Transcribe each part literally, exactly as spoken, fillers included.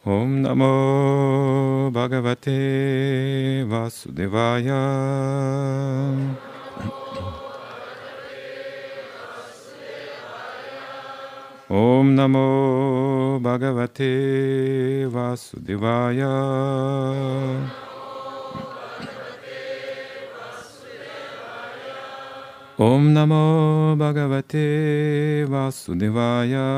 Om Namo Bhagavate Vasudevaya. Om Namo Bhagavate Vasudevaya. Om Namo Bhagavate Vasudevaya.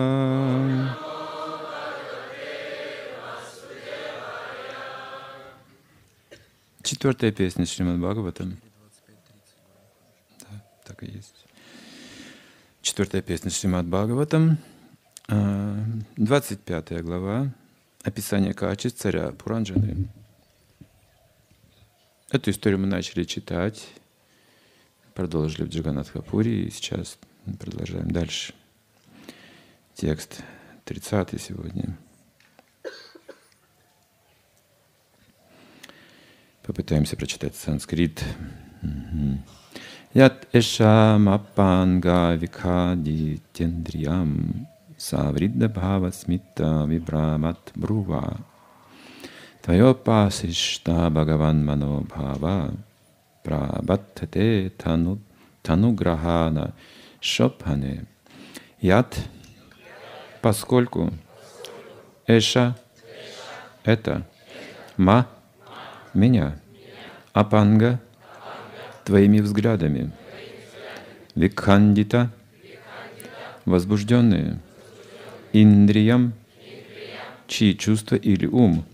Четвертая песня Шримад Бхагаватам. Да, так и есть. Четвертая песня Шримад Бхагаватам. Двадцать пятая глава. Описание качеств царя Пуранджаны. Эту историю мы начали читать. Продолжили в Джаганнатха-пури. И сейчас продолжаем дальше. Текст тридцатый сегодня. Попытаемся прочитать санскрит. Ят эша мапанга викади тендриям савридда бхава смита вибрамат брува твайопасишта бхагаван мано бхава прабаттате тану тануграхана шопхане. Ят, поскольку эша это ма меня, апанга, твоими взглядами, викхандита, возбужденные, индриям, чьи чувства или ум,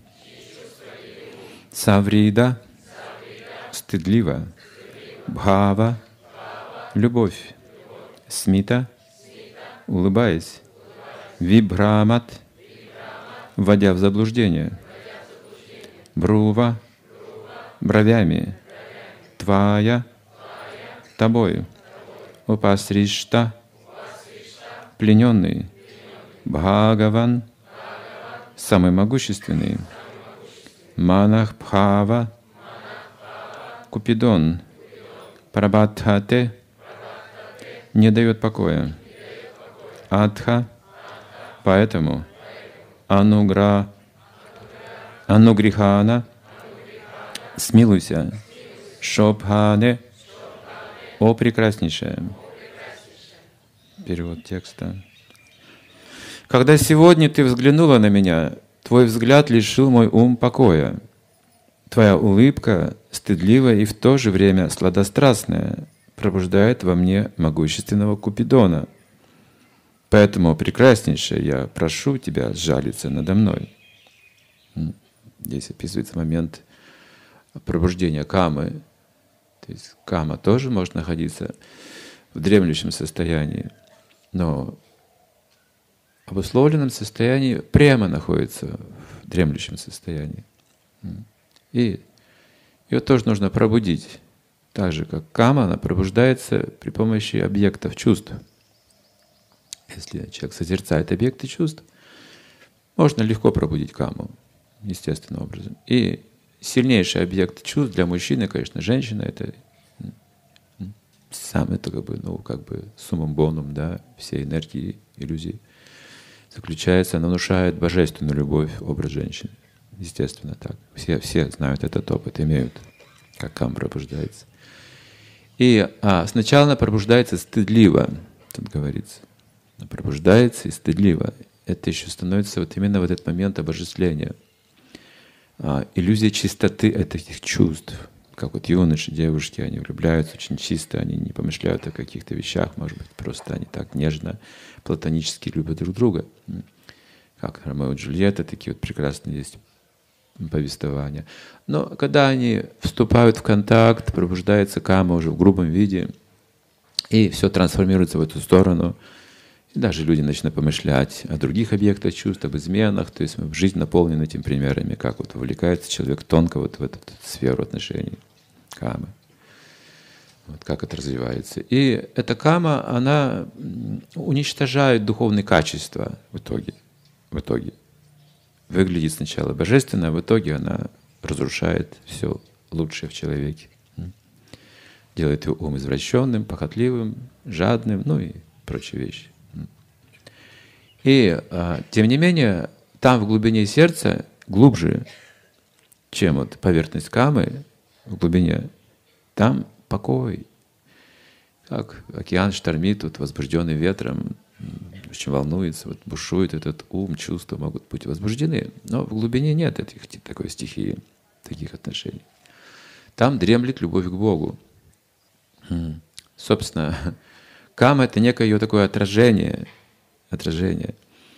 саврида, стыдливо, бхава, любовь, смита, улыбаясь, вибрамат, вводя в заблуждение, брува, бровями, твая, тобою, упасришта, плененный, Бхагаван, самый могущественный, манах бхава, Купидон, прабадхате, не дает покоя, адха, поэтому, анугра, анугрихана, смилуйся, шобхане, о прекраснейшая. Перевод текста. Когда сегодня ты взглянула на меня, твой взгляд лишил мой ум покоя. Твоя улыбка, стыдливая и в то же время сладострастная, пробуждает во мне могущественного Купидона. Поэтому, прекраснейшая, я прошу тебя сжалиться надо мной. Здесь описывается момент пробуждения камы. То есть кама тоже может находиться в дремлющем состоянии, но в обусловленном состоянии према находится в дремлющем состоянии. И ее тоже нужно пробудить. Так же, как кама, она пробуждается при помощи объектов чувств. Если человек созерцает объекты чувств, можно легко пробудить каму, естественным образом. И сильнейший объект чувств для мужчины, конечно, женщина — это сам, это как бы, ну, как бы суммум бонум, да, всей энергии, иллюзии заключается, она внушает божественную любовь, образ женщины. Естественно, так. Все, все знают этот опыт, имеют, как кама пробуждается. И а, сначала она пробуждается стыдливо, тут говорится. Она пробуждается и стыдливо. Это еще становится вот именно в этот момент обожествления. А, иллюзия чистоты этих чувств. Как вот юноши, девушки, они влюбляются очень чисто, они не помышляют о каких-то вещах, может быть, просто они так нежно, платонически любят друг друга. Как Ромео и Джульетта, такие вот прекрасные есть повествования. Но когда они вступают в контакт, пробуждается кама уже в грубом виде, и все трансформируется в эту сторону, и даже люди начинают помышлять о других объектах чувств, об изменах, то есть жизнь наполнена этими примерами, как вот вовлекается человек тонко вот в эту сферу отношений камы. Вот как это развивается. И эта кама, она уничтожает духовные качества в итоге. В итоге. Выглядит сначала божественно, а в итоге она разрушает все лучшее в человеке. Делает его ум извращенным, похотливым, жадным, ну и прочие вещи. И, тем не менее, там в глубине сердца, глубже, чем вот поверхность камы, в глубине, там покой. Как океан штормит, вот, возбужденный ветром, очень волнуется, вот, бушует этот ум, чувства могут быть возбуждены. Но в глубине нет этих, такой стихии, таких отношений. Там дремлет любовь к Богу. Собственно, кама — это некое ее такое отражение. отражение.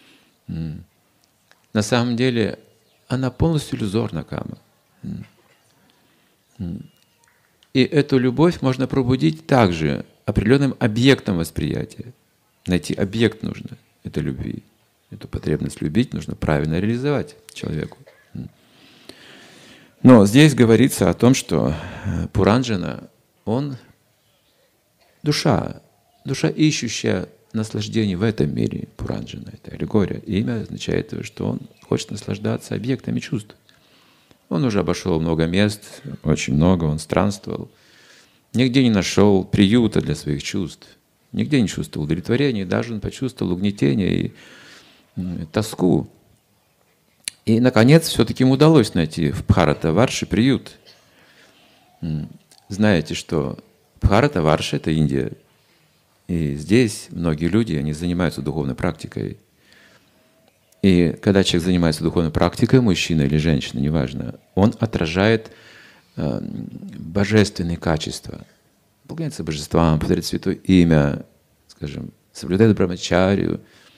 На самом деле она полностью иллюзорна, кама. И эту любовь можно пробудить также определенным объектом восприятия. Найти объект нужно этой любви. Эту потребность любить нужно правильно реализовать человеку. Но здесь говорится о том, что Пуранджана, он душа, душа, ищущая наслаждение в этом мире. Пуранджана — это аллегория. Имя означает, что он хочет наслаждаться объектами чувств. Он уже обошел много мест, очень много, он странствовал. Нигде не нашел приюта для своих чувств. Нигде не чувствовал удовлетворения, даже он почувствовал угнетение и тоску. И, наконец, все-таки ему удалось найти в Бхарата-варше приют. Знаете, что Бхарата-варша — это Индия. И здесь многие люди, они занимаются духовной практикой. И когда человек занимается духовной практикой, мужчина или женщина, неважно, он отражает э, божественные качества. Поклоняется божествам, повторяет святое имя, скажем, соблюдает брамачарию,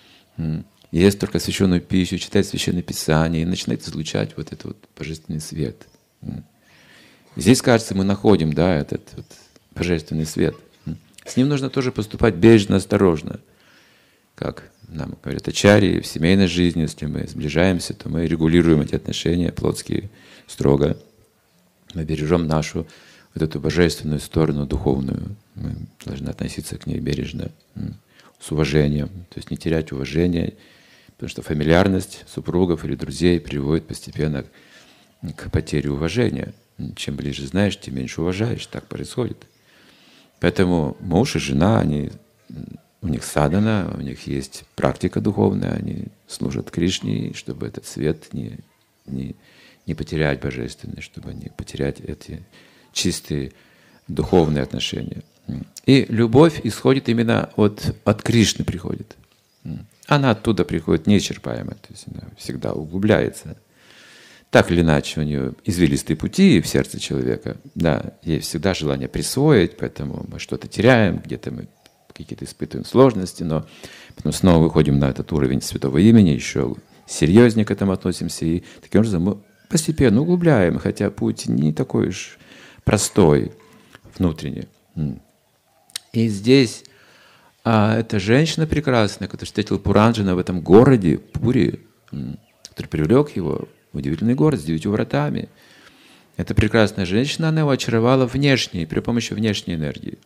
ест только священную пищу, читает священное писание и начинает излучать вот этот вот божественный свет. Здесь, кажется, мы находим, да, этот вот божественный свет. С ним нужно тоже поступать бережно, осторожно. Как нам говорят ачарьи, в семейной жизни, если мы сближаемся, то мы регулируем эти отношения плотские строго. Мы бережем нашу вот эту божественную сторону духовную. Мы должны относиться к ней бережно, с уважением, то есть не терять уважение, потому что фамильярность супругов или друзей приводит постепенно к потере уважения. Чем ближе знаешь, тем меньше уважаешь. Так происходит. Поэтому муж и жена, они, у них садхана, у них есть практика духовная, они служат Кришне, чтобы этот свет не, не, не потерять божественный, чтобы не потерять эти чистые духовные отношения. И любовь исходит именно от, от Кришны приходит. Она оттуда приходит неисчерпаемо, то есть она всегда углубляется. Так или иначе, у нее извилистые пути в сердце человека. Да, есть всегда желание присвоить, поэтому мы что-то теряем, где-то мы какие-то испытываем сложности, но потом снова выходим на этот уровень святого имени, еще серьезнее к этому относимся, и таким образом мы постепенно углубляем, хотя путь не такой уж простой внутренний. И здесь а, эта женщина прекрасная, которая встретила Пуранджана в этом городе, Пури, который привлек его в удивительный город с девятью вратами. Эта прекрасная женщина, она его очаровала внешней, при помощи внешней энергии.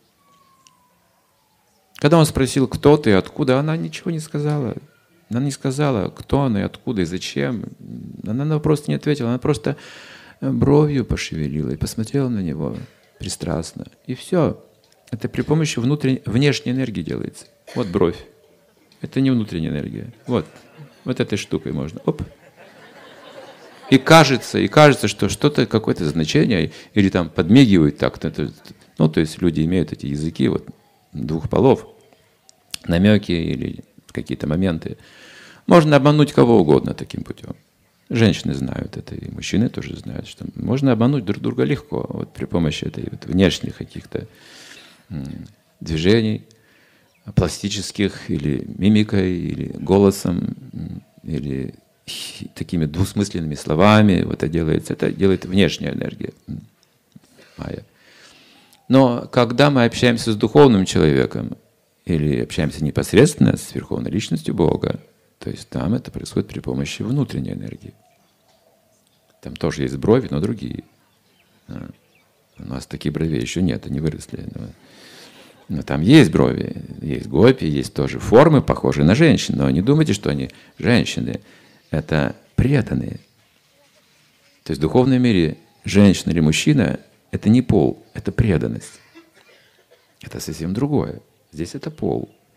Когда он спросил, кто ты и откуда, она ничего не сказала. Она не сказала, кто она и откуда и зачем. Она на вопрос не ответила, она просто бровью пошевелила и посмотрела на него пристрастно. И все. Это при помощи внутренней, внешней энергии делается. Вот бровь. Это не внутренняя энергия. Вот. Вот этой штукой можно. Оп. И кажется, и кажется, что что-то, какое-то значение, или там подмигивают так. Ну, то есть люди имеют эти языки вот, двух полов, намеки или какие-то моменты. Можно обмануть кого угодно таким путем. Женщины знают это, и мужчины тоже знают, что можно обмануть друг друга легко вот при помощи этой вот внешних каких-то движений, пластических, или мимикой, или голосом, или такими двусмысленными словами. Вот это делается, это делает внешняя энергия. Майя. Но когда мы общаемся с духовным человеком, или общаемся непосредственно с Верховной Личностью Бога, то есть там это происходит при помощи внутренней энергии. Там тоже есть брови, но другие. У нас таких бровей еще нет, они выросли. Но, но там есть брови, есть гопи, есть тоже формы, похожие на женщин. Но не думайте, что они женщины. Это преданные. То есть в духовном мире женщина или мужчина — это не пол, это преданность. Это совсем другое. Здесь это пол.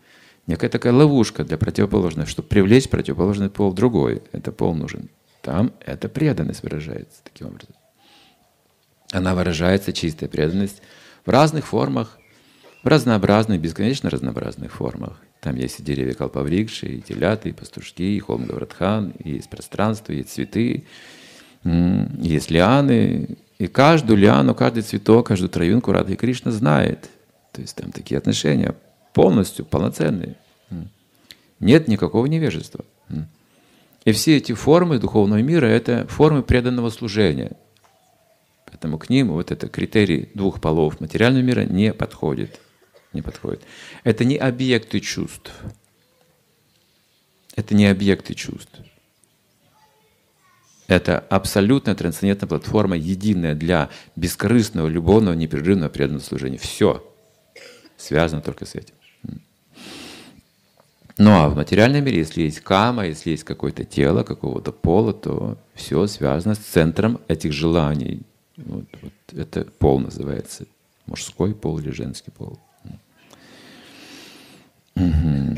некая такая ловушка для противоположного, чтобы привлечь противоположный пол в другой. Это пол нужен. Там эта преданность выражается таким образом. Она выражается, чистая преданность, в разных формах, в разнообразных, бесконечно разнообразных формах. Там есть и деревья калпаврикши, и теляты, и пастушки, и холм Гаврадхан, и есть пространство, и цветы, и есть лианы. И каждую лиану, каждый цветок, каждую травинку Радха Кришна знает. То есть там такие отношения полностью полноценные. Нет никакого невежества. И все эти формы духовного мира — это формы преданного служения. Поэтому к ним вот это критерий двух полов материального мира не подходит. Не подходит. Это не объекты чувств. Это не объекты чувств. Это абсолютная трансцендентная платформа, единая для бескорыстного, любовного, непрерывного преданного служения. Все связано только с этим. Ну а в материальном мире, если есть кама, если есть какое-то тело, какого-то пола, то все связано с центром этих желаний. Вот, вот это пол называется. Мужской пол или женский пол. Угу.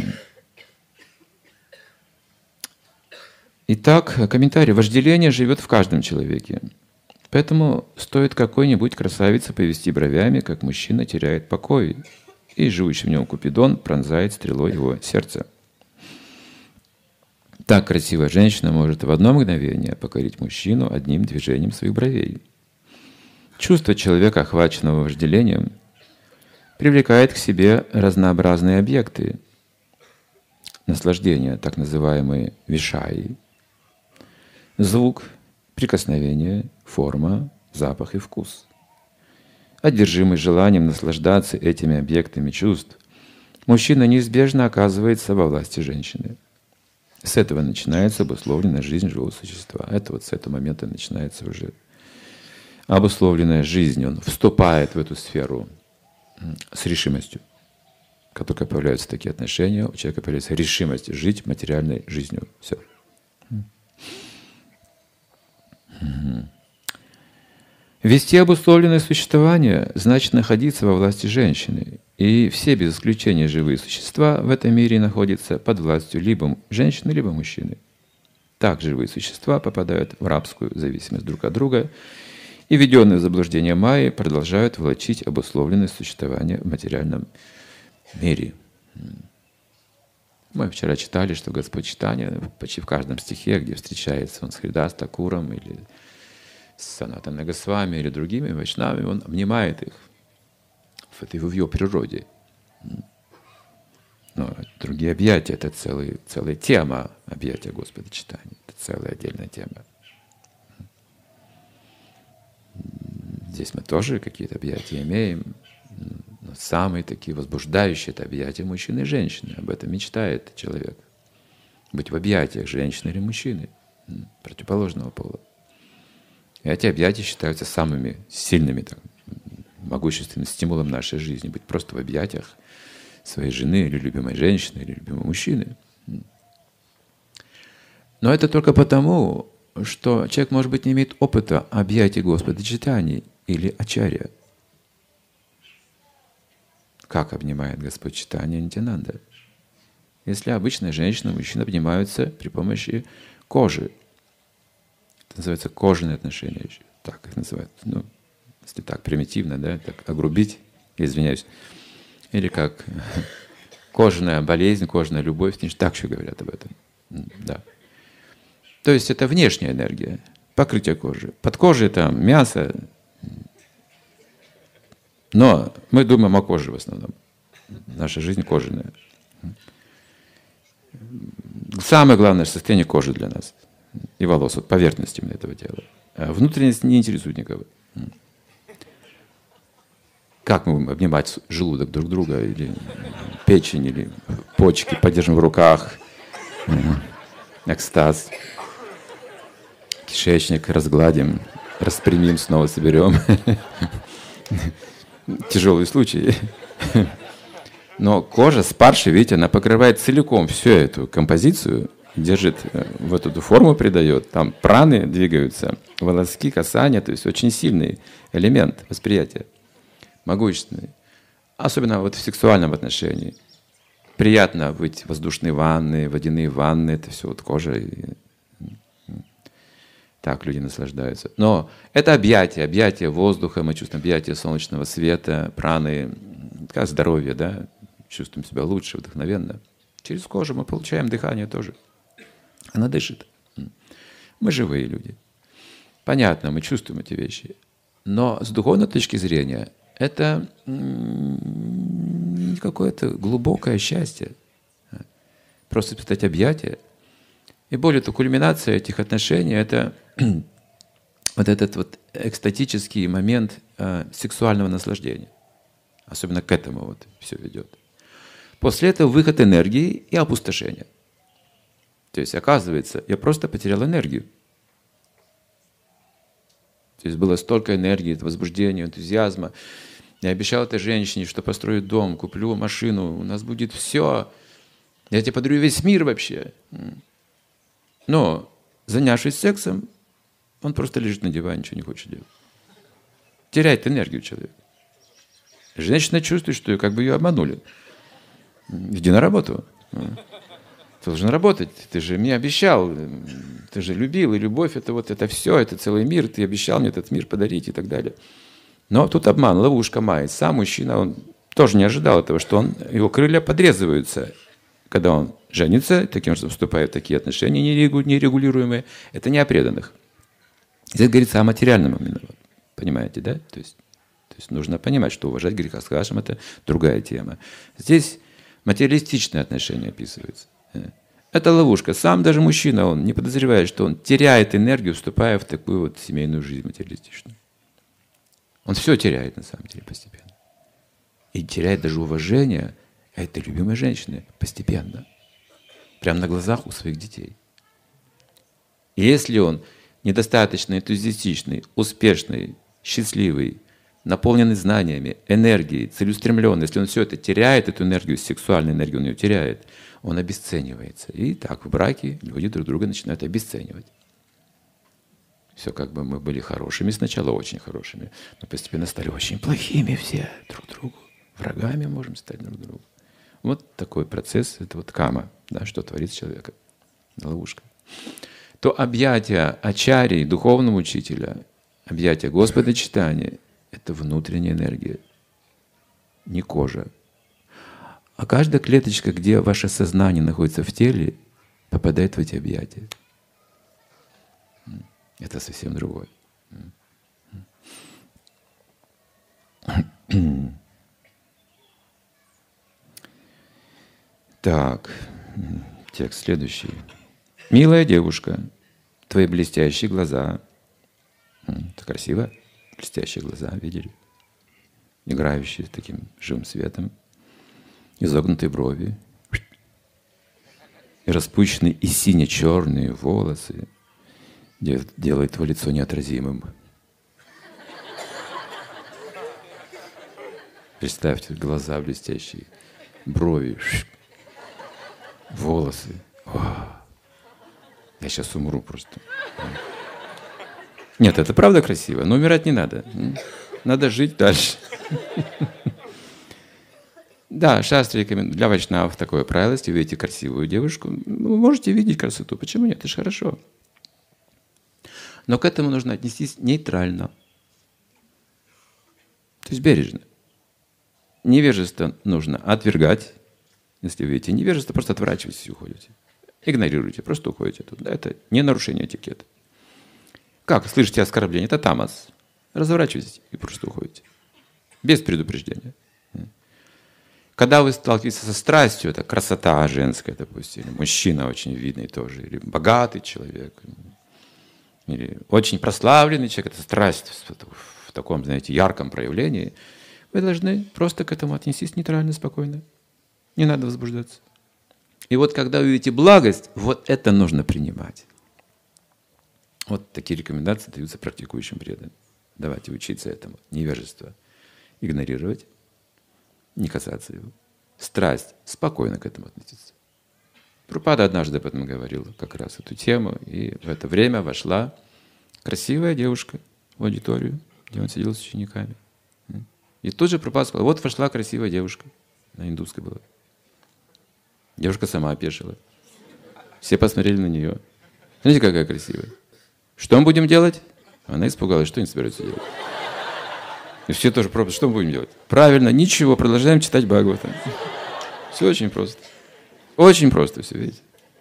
Итак, комментарий. Вожделение живет в каждом человеке. Поэтому стоит какой-нибудь красавице повести бровями, как мужчина теряет покой, и живущий в нем Купидон пронзает стрелой его сердце. Так красивая женщина может в одно мгновение покорить мужчину одним движением своих бровей. Чувство человека, охваченного вожделением, привлекает к себе разнообразные объекты наслаждения, так называемые вишаи. Звук, прикосновение, форма, запах и вкус. Одержимый желанием наслаждаться этими объектами чувств, мужчина неизбежно оказывается во власти женщины. С этого начинается обусловленная жизнь живого существа. Это вот с этого момента начинается уже обусловленная жизнь. Он вступает в эту сферу с решимостью. Как только появляются такие отношения, у человека появляется решимость жить материальной жизнью. Все. Вести обусловленное существование значит находиться во власти женщины. И все, без исключения, живые существа в этом мире находятся под властью либо женщины, либо мужчины. Так живые существа попадают в рабскую зависимость друг от друга, и введенные в заблуждение майи продолжают влачить обусловленное существование в материальном мире. Мы вчера читали, что Господь Чайтанья почти в каждом стихе, где встречается он с Хридас Такуром или с Санатаной Госвами или другими вайшнавами, он обнимает их. Это в его природе. Но другие объятия — это целый, целая тема объятия Господа Чайтаньи. Это целая отдельная тема. Здесь мы тоже какие-то объятия имеем, но самые такие возбуждающие — это объятия мужчины и женщины. Об этом мечтает человек. Быть в объятиях женщины или мужчины, противоположного пола. И эти объятия считаются самыми сильными, так, могущественным стимулом нашей жизни. Быть просто в объятиях своей жены или любимой женщины, или любимого мужчины. Но это только потому, что человек, может быть, не имеет опыта объятий Господа Чайтаньи или Ачарья. Как обнимает Господь Чайтанья Нитьянанда? Если обычная женщина и мужчина обнимаются при помощи кожи. Это называется кожаные отношения еще. Так их называют. Ну, если так примитивно, да, так огрубить, извиняюсь. Или как кожаная болезнь, кожаная любовь, так еще говорят об этом. Да. То есть это внешняя энергия, покрытие кожи. Под кожей там мясо. Но мы думаем о коже в основном. Наша жизнь кожаная. Самое главное состояние кожи для нас и волос, вот поверхность именно этого тела. А внутренность не интересует никого. Как мы будем обнимать желудок друг друга, или печень, или почки, подержим в руках, экстаз, кишечник разгладим, распрямим, снова соберем. Тяжелый случай. Но кожа спарши, видите, она покрывает целиком всю эту композицию, держит, вот эту форму придает, там праны двигаются, волоски, касания, то есть очень сильный элемент восприятия, могущественный. Особенно вот в сексуальном отношении. приятно быть воздушные ванны, водяные ванны, это все вот кожа. И так люди наслаждаются. Но это объятие, объятие воздуха, мы чувствуем объятие солнечного света, праны, как здоровье, да, чувствуем себя лучше, вдохновенно. Через кожу мы получаем дыхание тоже. Она дышит. Мы живые люди. Понятно, мы чувствуем эти вещи. Но с духовной точки зрения это не какое-то глубокое счастье. Просто испытать объятие. И более того, кульминация этих отношений — это вот этот вот экстатический момент э, сексуального наслаждения. Особенно к этому вот все ведет. После этого выход энергии и опустошение. То есть, оказывается, я просто потерял энергию. То есть было столько энергии, возбуждения, энтузиазма. Я обещал этой женщине, что построю дом, куплю машину, у нас будет все. Я тебе подарю весь мир вообще. Но, занявшись сексом, он просто лежит на диване, ничего не хочет делать. Теряет энергию человек. Женщина чувствует, что как бы ее обманули. Иди на работу. Ты должен работать. Ты же мне обещал. Ты же любил. И любовь — это вот это все, это целый мир. Ты обещал мне этот мир подарить и так далее. Но тут обман, ловушка мает. Сам мужчина, он тоже не ожидал этого, что он, его крылья подрезываются. Когда он женится, таким образом вступает в такие отношения нерегулируемые. Это не о преданных. Здесь говорится о материальном именно. Понимаете, да? То есть, то есть нужно понимать, что уважать греха с Хашем — это другая тема. Здесь материалистичные отношения описываются. Это ловушка. Сам даже мужчина, он не подозревает, что он теряет энергию, вступая в такую вот семейную жизнь материалистичную. Он все теряет на самом деле постепенно. И теряет даже уважение этой любимой женщины постепенно. Прямо на глазах у своих детей. И если он недостаточно энтузиастичный, успешный, счастливый, наполненный знаниями, энергией, целеустремленный, если он все это теряет, эту энергию, сексуальную энергию он ее теряет, он обесценивается. И так в браке люди друг друга начинают обесценивать. Все как бы мы были хорошими сначала, очень хорошими, но постепенно стали очень плохими все друг другу. Врагами можем стать друг другу. Вот такой процесс, это вот кама, да, что творит с человеком, ловушка. То объятие ачарьи, духовного учителя, объятие Господа читания — это внутренняя энергия, не кожа. А каждая клеточка, где ваше сознание находится в теле, попадает в эти объятия. Это совсем другое. Так, текст следующий. «Милая девушка, твои блестящие глаза». Это красиво. Блестящие глаза, видели? Играющие таким живым светом. Изогнутые брови. И распущенные и сине-черные волосы делает твое лицо неотразимым. Представьте, глаза блестящие, брови, волосы. О, я сейчас умру просто. Нет, это правда красиво, но умирать не надо. Надо жить дальше. Да, шастра рекомендует. Для вайшнавов такое правило: если вы видите красивую девушку, вы можете видеть красоту. Почему нет? Это же хорошо. Но к этому нужно отнестись нейтрально. То есть бережно. Невежество нужно отвергать. Если вы видите невежество, просто отворачивайтесь и уходите. Игнорируйте, просто уходите оттуда. Это не нарушение этикета. Как? Слышите оскорбление? Это тамас. Разворачивайтесь и просто уходите. Без предупреждения. Когда вы сталкиваетесь со страстью, это красота женская, допустим, или мужчина очень видный тоже, или богатый человек, или очень прославленный человек, это страсть в таком, знаете, ярком проявлении, вы должны просто к этому отнестись нейтрально, спокойно. Не надо возбуждаться. И вот когда вы видите благость, вот это нужно принимать. Вот такие рекомендации даются практикующим преданным. Давайте учиться этому. Невежество игнорировать, не касаться его. Страсть, спокойно к этому относиться. Прабхупада однажды об этом говорил, как раз эту тему, и в это время вошла красивая девушка в аудиторию, где он сидел с учениками. И тут же Прабхупада сказал: вот вошла красивая девушка, на индусской была. Девушка сама опешила. Все посмотрели на нее. Смотрите, какая красивая. Что мы будем делать? Она испугалась, что они собираются делать. И все тоже пробуют, что мы будем делать? Правильно, ничего, продолжаем читать Бхагаватам. Все очень просто. Очень просто все, видите.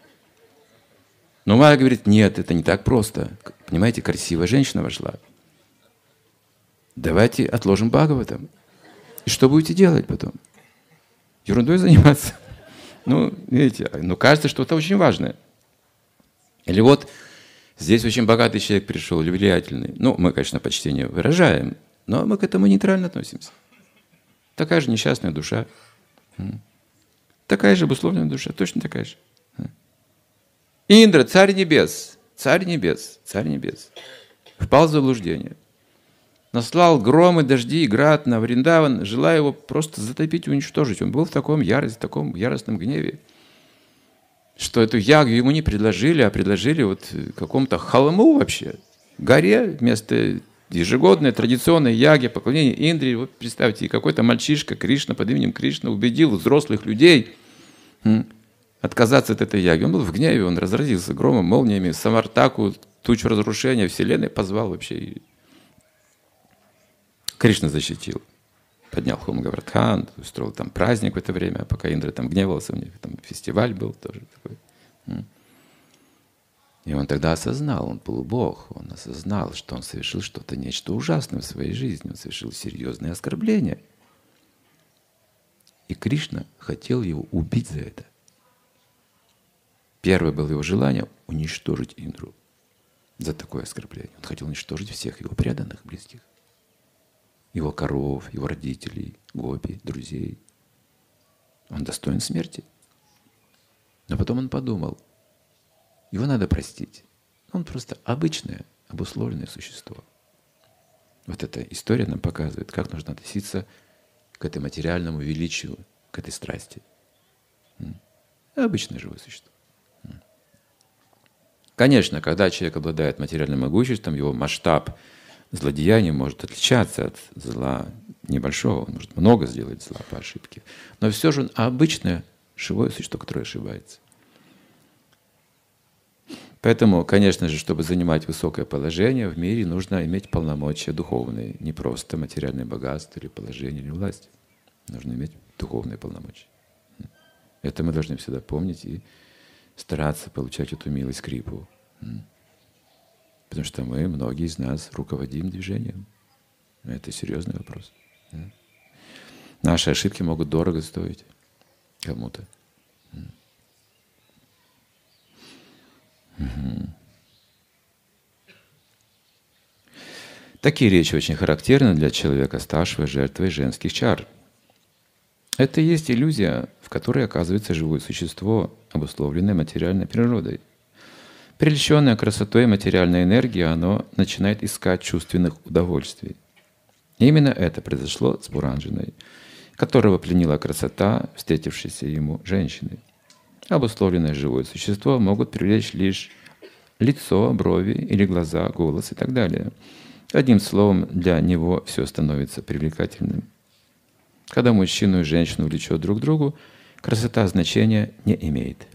Но Майя говорит, нет, это не так просто. Понимаете, красивая женщина вошла. Давайте отложим Бхагаватам. И что будете делать потом? Ерундой заниматься? Ну, видите, ну кажется, что это очень важное. Или вот здесь очень богатый человек пришел, или влиятельный. Ну, мы, конечно, почтение выражаем, но мы к этому нейтрально относимся. Такая же несчастная душа. Такая же обусловленная душа, точно такая же. Индра, царь небес, царь небес, царь небес, впал в заблуждение. Наслал громы, дожди и град на Вриндаван, желая его просто затопить, уничтожить. Он был в таком ярости, в таком яростном гневе, что эту ягу ему не предложили, а предложили вот какому-то холму вообще, горе вместо ежегодной традиционной яги, поклонения Индре. Вот представьте, какой-то мальчишка Кришна под именем Кришна убедил взрослых людей отказаться от этой яги. Он был в гневе, он разразился громом, молниями, Самартаку, тучу разрушения вселенной позвал вообще. Кришна защитил. Поднял Хом Гавардхан, устроил там праздник в это время, пока Индра там гневался, у них там фестиваль был тоже такой. И он тогда осознал, он был Бог, он осознал, что он совершил что-то, нечто ужасное в своей жизни, он совершил серьезное оскорбление. И Кришна хотел его убить за это. Первое было его желание уничтожить Индру за такое оскорбление. Он хотел уничтожить всех его преданных, близких. Его коров, его родителей, гопи, друзей. Он достоин смерти. Но потом он подумал, его надо простить. Он просто обычное, обусловленное существо. Вот эта история нам показывает, как нужно относиться к этому материальному величию, к этой страсти. Обычное живое существо. Конечно, когда человек обладает материальным могуществом, его масштаб злодеяния может отличаться от зла небольшого. Он может много сделать зла по ошибке. Но все же он обычное живое существо, которое ошибается. Поэтому, конечно же, чтобы занимать высокое положение в мире, нужно иметь полномочия духовные. Не просто материальное богатство или положение, или власть. Нужно иметь духовные полномочия. Это мы должны всегда помнить и стараться получать эту милость крипу. Потому что мы, многие из нас, руководим движением. Это серьезный вопрос. Наши ошибки могут дорого стоить кому-то. Угу. Такие речи очень характерны для человека, ставшего жертвой женских чар. Это и есть иллюзия, в которой оказывается живое существо, обусловленное материальной природой. Прельщенное красотой материальной энергии, оно начинает искать чувственных удовольствий. И именно это произошло с Пуранджаной, которого пленила красота, встретившейся ему женщины. Обусловленное живое существо могут привлечь лишь лицо, брови или глаза, голос и так далее. Одним словом, для него все становится привлекательным. Когда мужчину и женщину влечет друг к другу, красота значения не имеет.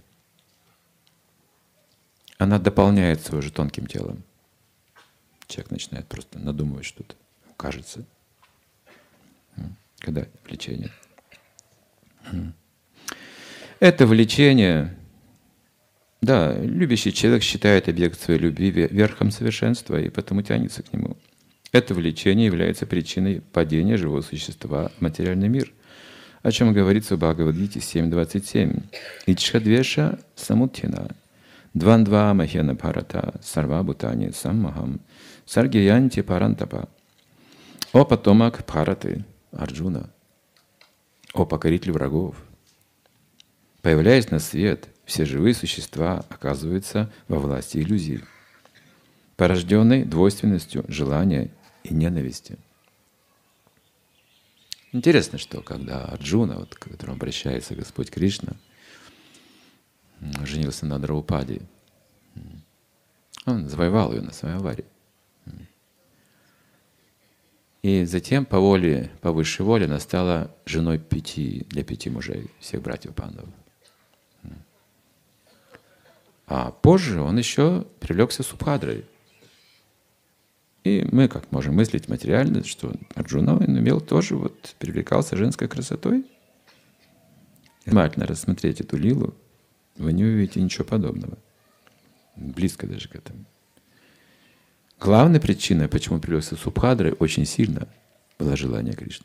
Она дополняется уже тонким телом. Человек начинает просто надумывать что-то, кажется. Когда влечение. Это влечение, да, любящий человек считает объект своей любви верхом совершенства и потому тянется к нему. Это влечение является причиной падения живого существа в материальный мир, о чем говорится в Бхагавад-гите семь двадцать семь. Ичхадвеша самуттхина, двандва махена бхарата, сарва бхутани саммахам, саргиянти парантапа. О потомок Бхараты, Арджуна, о покоритель врагов. Появляясь на свет, все живые существа оказываются во власти иллюзий, порожденной двойственностью желания и ненависти. Интересно, что когда Арджуна, вот, к которому обращается Господь Кришна, женился на Драупаде, он завоевал ее на своей аваре. И затем по воле, по высшей воле она стала женой пяти, для пяти мужей, всех братьев Пандавов. А позже он еще привлекся Субхадрой. И мы как можем мыслить материально, что Арджуна он имел тоже, вот, привлекался женской красотой. Внимательно рассмотреть эту лилу, вы не увидите ничего подобного. Близко даже к этому. Главной причиной, почему привлекся Субхадрой, очень сильно было желание Кришны.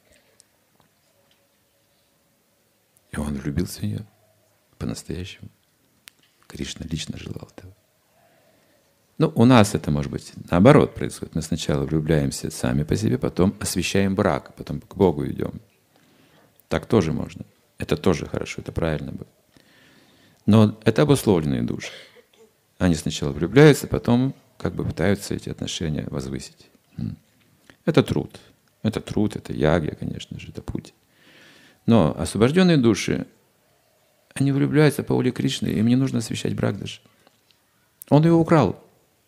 И он влюбился в нее по-настоящему. Кришна лично желал этого. Ну, у нас это, может быть, наоборот происходит. Мы сначала влюбляемся сами по себе, потом освящаем брак, потом к Богу идем. Так тоже можно. Это тоже хорошо, это правильно будет. Но это обусловленные души. Они сначала влюбляются, потом как бы пытаются эти отношения возвысить. Это труд. Это труд, это ягья, конечно же, это путь. Но освобожденные души, они влюбляются по воле Кришны, им не нужно освящать брак даже. Он его украл.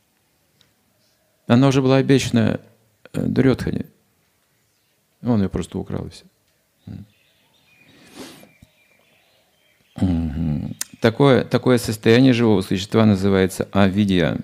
Она уже была обещана Дурьодхане. Он ее просто украл и все. Угу. Такое, такое состояние живого существа называется авидья.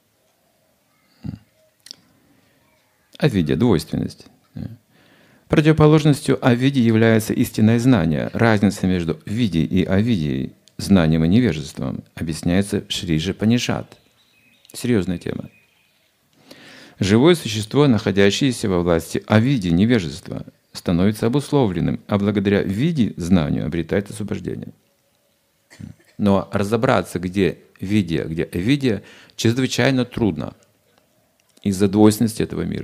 Авидья, двойственность. Противоположностью авидьи является истинное знание. Разница между видей и авидьей, знанием и невежеством, объясняется в Шри Упанишад. Серьезная тема. Живое существо, находящееся во власти авидьи, невежества, становится обусловленным, а благодаря виде, знанию, обретает освобождение. Но разобраться, где видья, где авидья, чрезвычайно трудно из-за двойственности этого мира.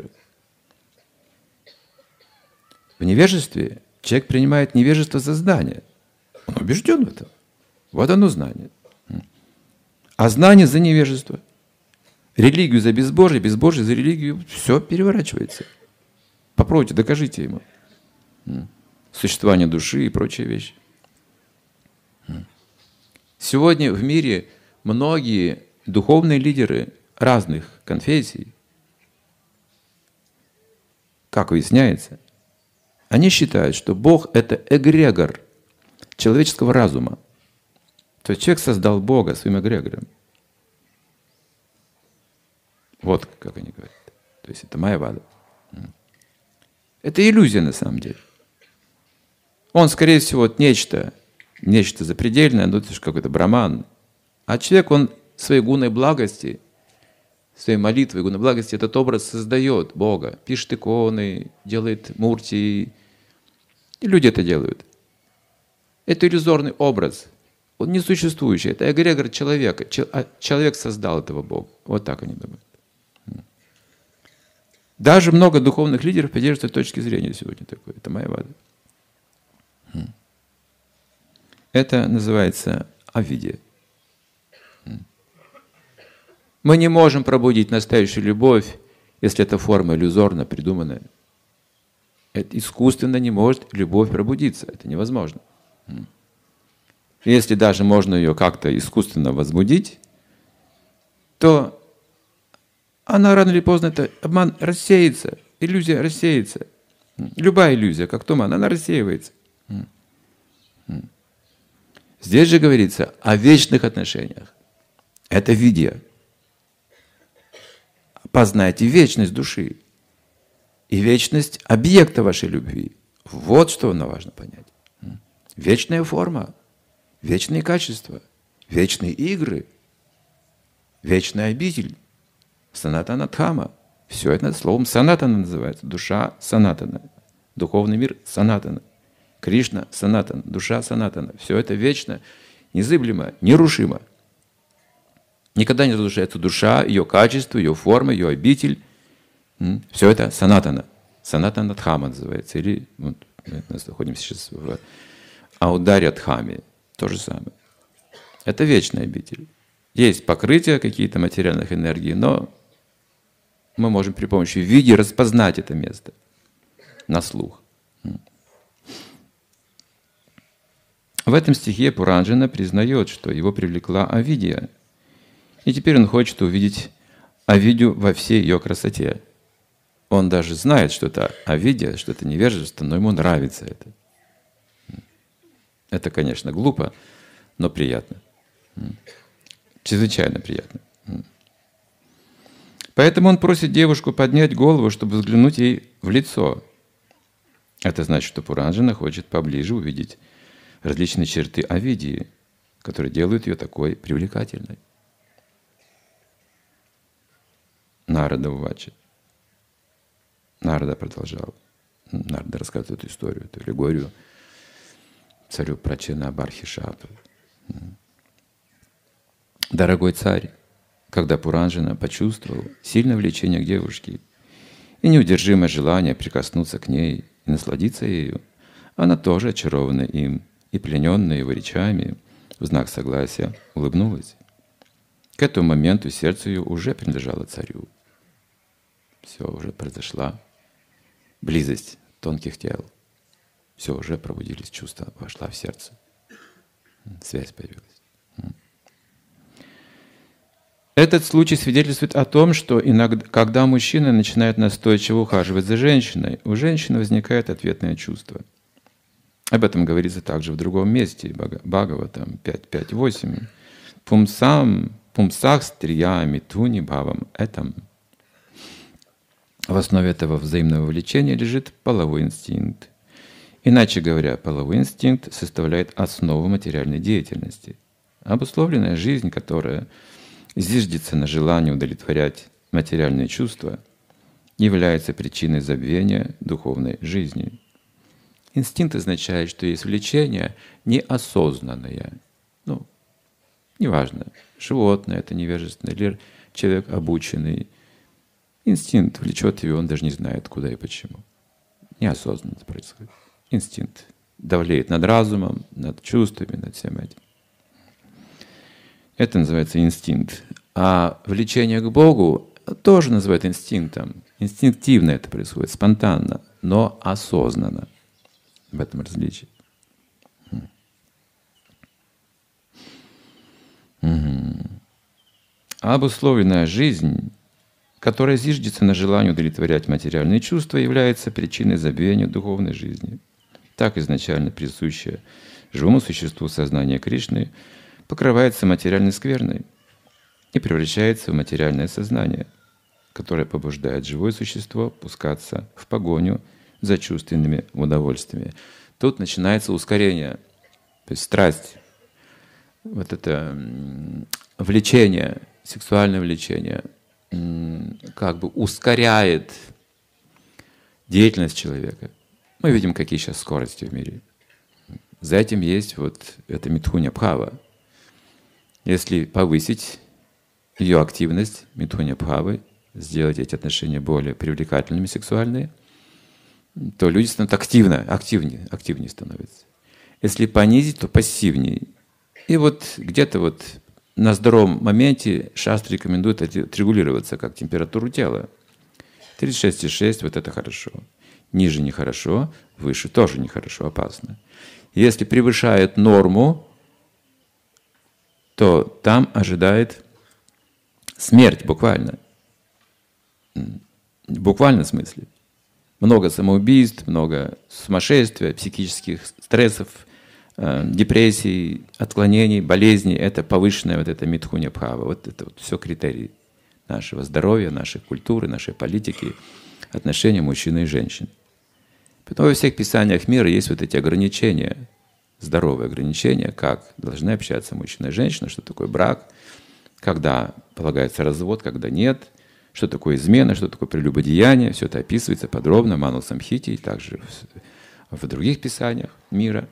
В невежестве человек принимает невежество за знание. Он убежден в этом. Вот оно знание. А знание за невежество. Религию за безбожие, безбожие за религию. Все переворачивается. Попробуйте, докажите ему. Существование души и прочие вещи. Сегодня в мире многие духовные лидеры разных конфессий, как выясняется, они считают, что Бог — это эгрегор человеческого разума. То есть человек создал Бога своим эгрегором. Вот как они говорят. То есть это майявада. Это иллюзия на самом деле. Он, скорее всего, вот нечто, нечто запредельное, ну это же какой-то браман. А человек, он своей гуной благости, своей молитвой гуной благости этот образ создает Бога. Пишет иконы, делает мурти. И люди это делают. Это иллюзорный образ. Он несуществующий. Это эгрегор человека. Человек создал этого Бога. Вот так они думают. Даже много духовных лидеров придерживаются точки зрения сегодня такой. Это майявада. Это называется авидья. Мы не можем пробудить настоящую любовь, если эта форма иллюзорно придуманная. Это искусственно не может любовь пробудиться. Это невозможно. Если даже можно ее как-то искусственно возбудить, то она рано или поздно, это обман рассеется, иллюзия рассеется. Любая иллюзия, как туман, она рассеивается. Здесь же говорится о вечных отношениях. Это видья. Познайте вечность души и вечность объекта вашей любви. Вот что нам важно понять. Вечная форма, вечные качества, вечные игры, вечная обитель. Санатана Дхама. Все это словом санатана называется. Душа санатана. Духовный мир санатана. Кришна санатана. Душа санатана. Все это вечно, незыблемо, нерушимо. Никогда не разрушается душа, ее качество, ее форма, ее обитель. Все это санатана. Санатана Дхама называется. Или вот, мы находимся сейчас в Аударья Дхаме. То же самое. Это вечная обитель. Есть покрытие какие-то материальных энергий, но мы можем при помощи видьи распознать это место на слух. В этом стихе Пуранджана признает, что его привлекла авидья. И теперь он хочет увидеть авидью во всей ее красоте. Он даже знает, что это авидья, что это невежество, но ему нравится это. Это, конечно, глупо, но приятно. Чрезвычайно приятно. Поэтому он просит девушку поднять голову, чтобы взглянуть ей в лицо. Это значит, что Пуранджана хочет поближе увидеть различные черты Авидии, которые делают ее такой привлекательной. Нарада Увача. Нарада продолжал. Нарада рассказывает эту историю, эту аллегорию царю Прачена Бархишапа. Дорогой царь, когда Пуранджана почувствовал сильное влечение к девушке и неудержимое желание прикоснуться к ней и насладиться ею, она тоже, очарованная им и плененная его речами, в знак согласия улыбнулась. К этому моменту сердце ее уже принадлежало царю. Все, уже произошла близость тонких тел. Все, уже пробудились чувства, вошла в сердце. Связь появилась. Этот случай свидетельствует о том, что иногда, когда мужчина начинает настойчиво ухаживать за женщиной, у женщины возникает ответное чувство. Об этом говорится также в другом месте, Бхагаватам пять пять восемь. Пумсам, пумсах стрия митуни бхавам этом. В основе этого взаимного влечения лежит половой инстинкт. Иначе говоря, половой инстинкт составляет основу материальной деятельности. Обусловленная жизнь, которая зиждется на желании удовлетворять материальные чувства, является причиной забвения духовной жизни. Инстинкт означает, что есть влечение неосознанное. Ну, неважно, животное это невежественное или человек обученный. Инстинкт влечет его, он даже не знает, куда и почему. Неосознанно это происходит. Инстинкт давлеет над разумом, над чувствами, над всем этим. Это называется инстинкт. А влечение к Богу тоже называют инстинктом. Инстинктивно это происходит, спонтанно, но осознанно. В этом различие. Угу. Обусловленная жизнь, которая зиждется на желании удовлетворять материальные чувства, является причиной забвения духовной жизни. Так изначально присущее живому существу сознание Кришны покрывается материальной скверной и превращается в материальное сознание, которое побуждает живое существо пускаться в погоню за чувственными удовольствиями. Тут начинается ускорение, то есть страсть, вот это влечение, сексуальное влечение, как бы ускоряет деятельность человека. Мы видим, какие сейчас скорости в мире. За этим есть вот эта митхуня бхава. Если повысить ее активность, митхуня бхавы, сделать эти отношения более привлекательными, сексуальные, то люди становятся активно, активнее, активнее становятся. Если понизить, то пассивнее. И вот где-то вот на здоровом моменте шастра рекомендует отрегулироваться как температуру тела. тридцать шесть и шесть, вот это хорошо. Ниже нехорошо, выше тоже нехорошо, опасно. Если превышает норму, то там ожидает смерть буквально. В буквальном смысле. Много самоубийств, много сумасшествия, психических стрессов, э, депрессий, отклонений, болезней. Это повышенная вот эта митхуня бхава. Вот это вот все критерии нашего здоровья, нашей культуры, нашей политики, отношения мужчины и женщины. Поэтому во всех писаниях мира есть вот эти ограничения, здоровые ограничения, как должны общаться мужчина и женщина, что такое брак, когда полагается развод, когда нет, что такое измена, что такое прелюбодеяние. Все это описывается подробно в Ману Самхите и также в, в других писаниях мира.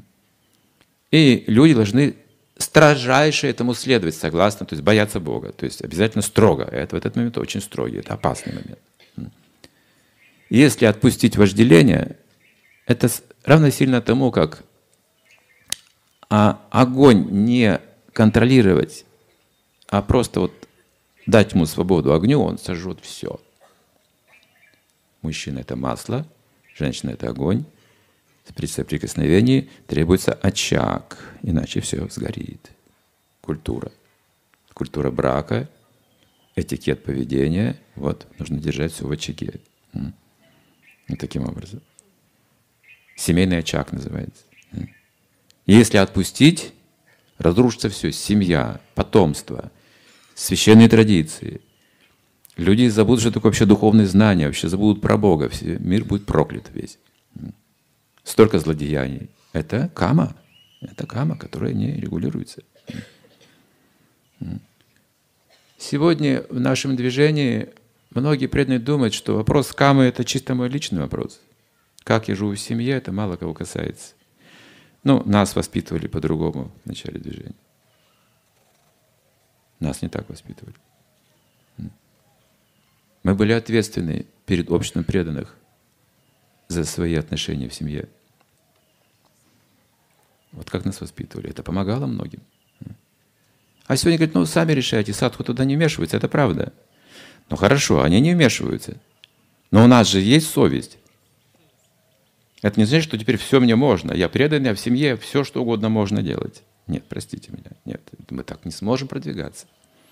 И люди должны строжайше этому следовать, согласно, то есть бояться Бога, то есть обязательно строго. Это в этот момент очень строгий, это опасный момент. Если отпустить вожделение, это равносильно тому, как а огонь не контролировать, а просто вот дать ему свободу огню, он сожжет все. Мужчина — это масло, женщина — это огонь. При соприкосновении требуется очаг, иначе все сгорит. Культура. Культура брака, этикет поведения. Вот, нужно держать все в очаге. Вот таким образом. Семейный очаг называется. Если отпустить, Разрушится все. Семья, потомство, священные традиции. Люди забудут, что такое вообще духовные знания, вообще забудут про Бога. Все, мир будет проклят весь. Столько злодеяний. Это кама. Это кама, которая не регулируется. Сегодня в нашем движении многие преданные думают, что вопрос камы — это чисто мой личный вопрос. Как я живу в семье, это мало кого касается. Ну, нас воспитывали по-другому в начале движения. Нас не так воспитывали. Мы были ответственны перед обществом преданных за свои отношения в семье. Вот как нас воспитывали. Это помогало многим. А сегодня говорят, ну сами решайте, садху туда не вмешивается, это правда. Ну хорошо, они не вмешиваются. Но у нас же есть совесть. Это не значит, что теперь все мне можно. Я преданный, а в семье все, что угодно можно делать. Нет, простите меня. Нет, мы так не сможем продвигаться.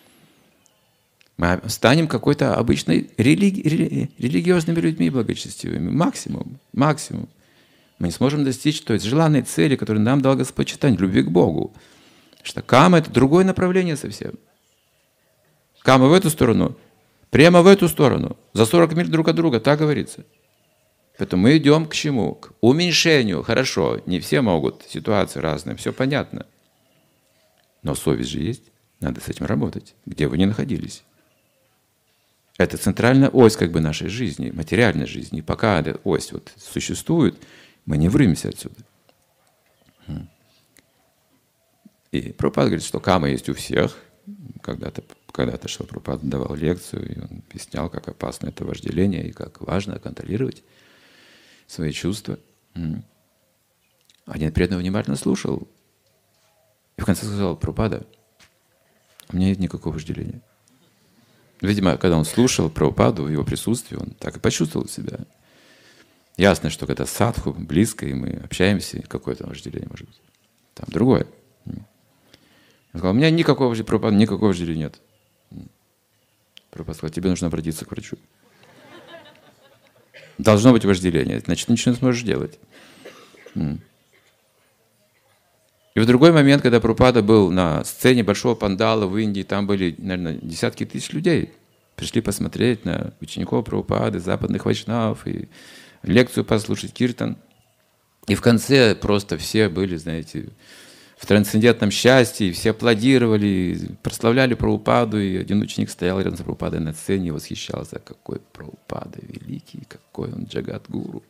Мы станем какой-то обычной религи... рели... религиозными людьми благочестивыми. Максимум. Максимум. Мы не сможем достичь той желанной цели, которую нам дал Господь Чайтанья, любви к Богу. Что кама — это другое направление совсем. Кама в эту сторону, прямо в эту сторону, за сорок миль друг от друга, так говорится. Поэтому мы идем к чему? К уменьшению. Хорошо, не все могут, ситуации разные, все понятно. Но совесть же есть, надо с этим работать, где вы ни находились. Это центральная ось как бы нашей жизни, материальной жизни. И пока эта ось вот существует, мы не вырвемся отсюда. И Прабхупада говорит, что кама есть у всех. Когда-то когда-то Шрила Прабхупада давал лекцию, и он объяснял, как опасно это вожделение, и как важно контролировать свои чувства. Один преданный внимательно слушал, и в конце сказал: Прабхупада, у меня нет никакого вожделения. Видимо, когда он слушал Прабхупаду в его присутствии, он так и почувствовал себя. Ясно, что когда садху близко, и мы общаемся, какое-то вожделение может быть. Там другое. Он сказал: у меня никакого вожделения, Прабхупада, никакого вожделения нет. Прабхупада сказал: тебе нужно обратиться к врачу. Должно быть вожделение, значит, ты ничего не сможешь делать. И в другой момент, когда Прабхупада был на сцене большого пандала в Индии, там были, наверное, десятки тысяч людей. Пришли посмотреть на учеников Прабхупады, западных вайшнавов, и лекцию послушать, киртан. И в конце просто все были, знаете, в трансцендентном счастье, и все аплодировали, прославляли Прабхупаду, и один ученик стоял рядом с Прабхупадой на сцене и восхищался, какой Прабхупада великий, какой он Джагат-гуру.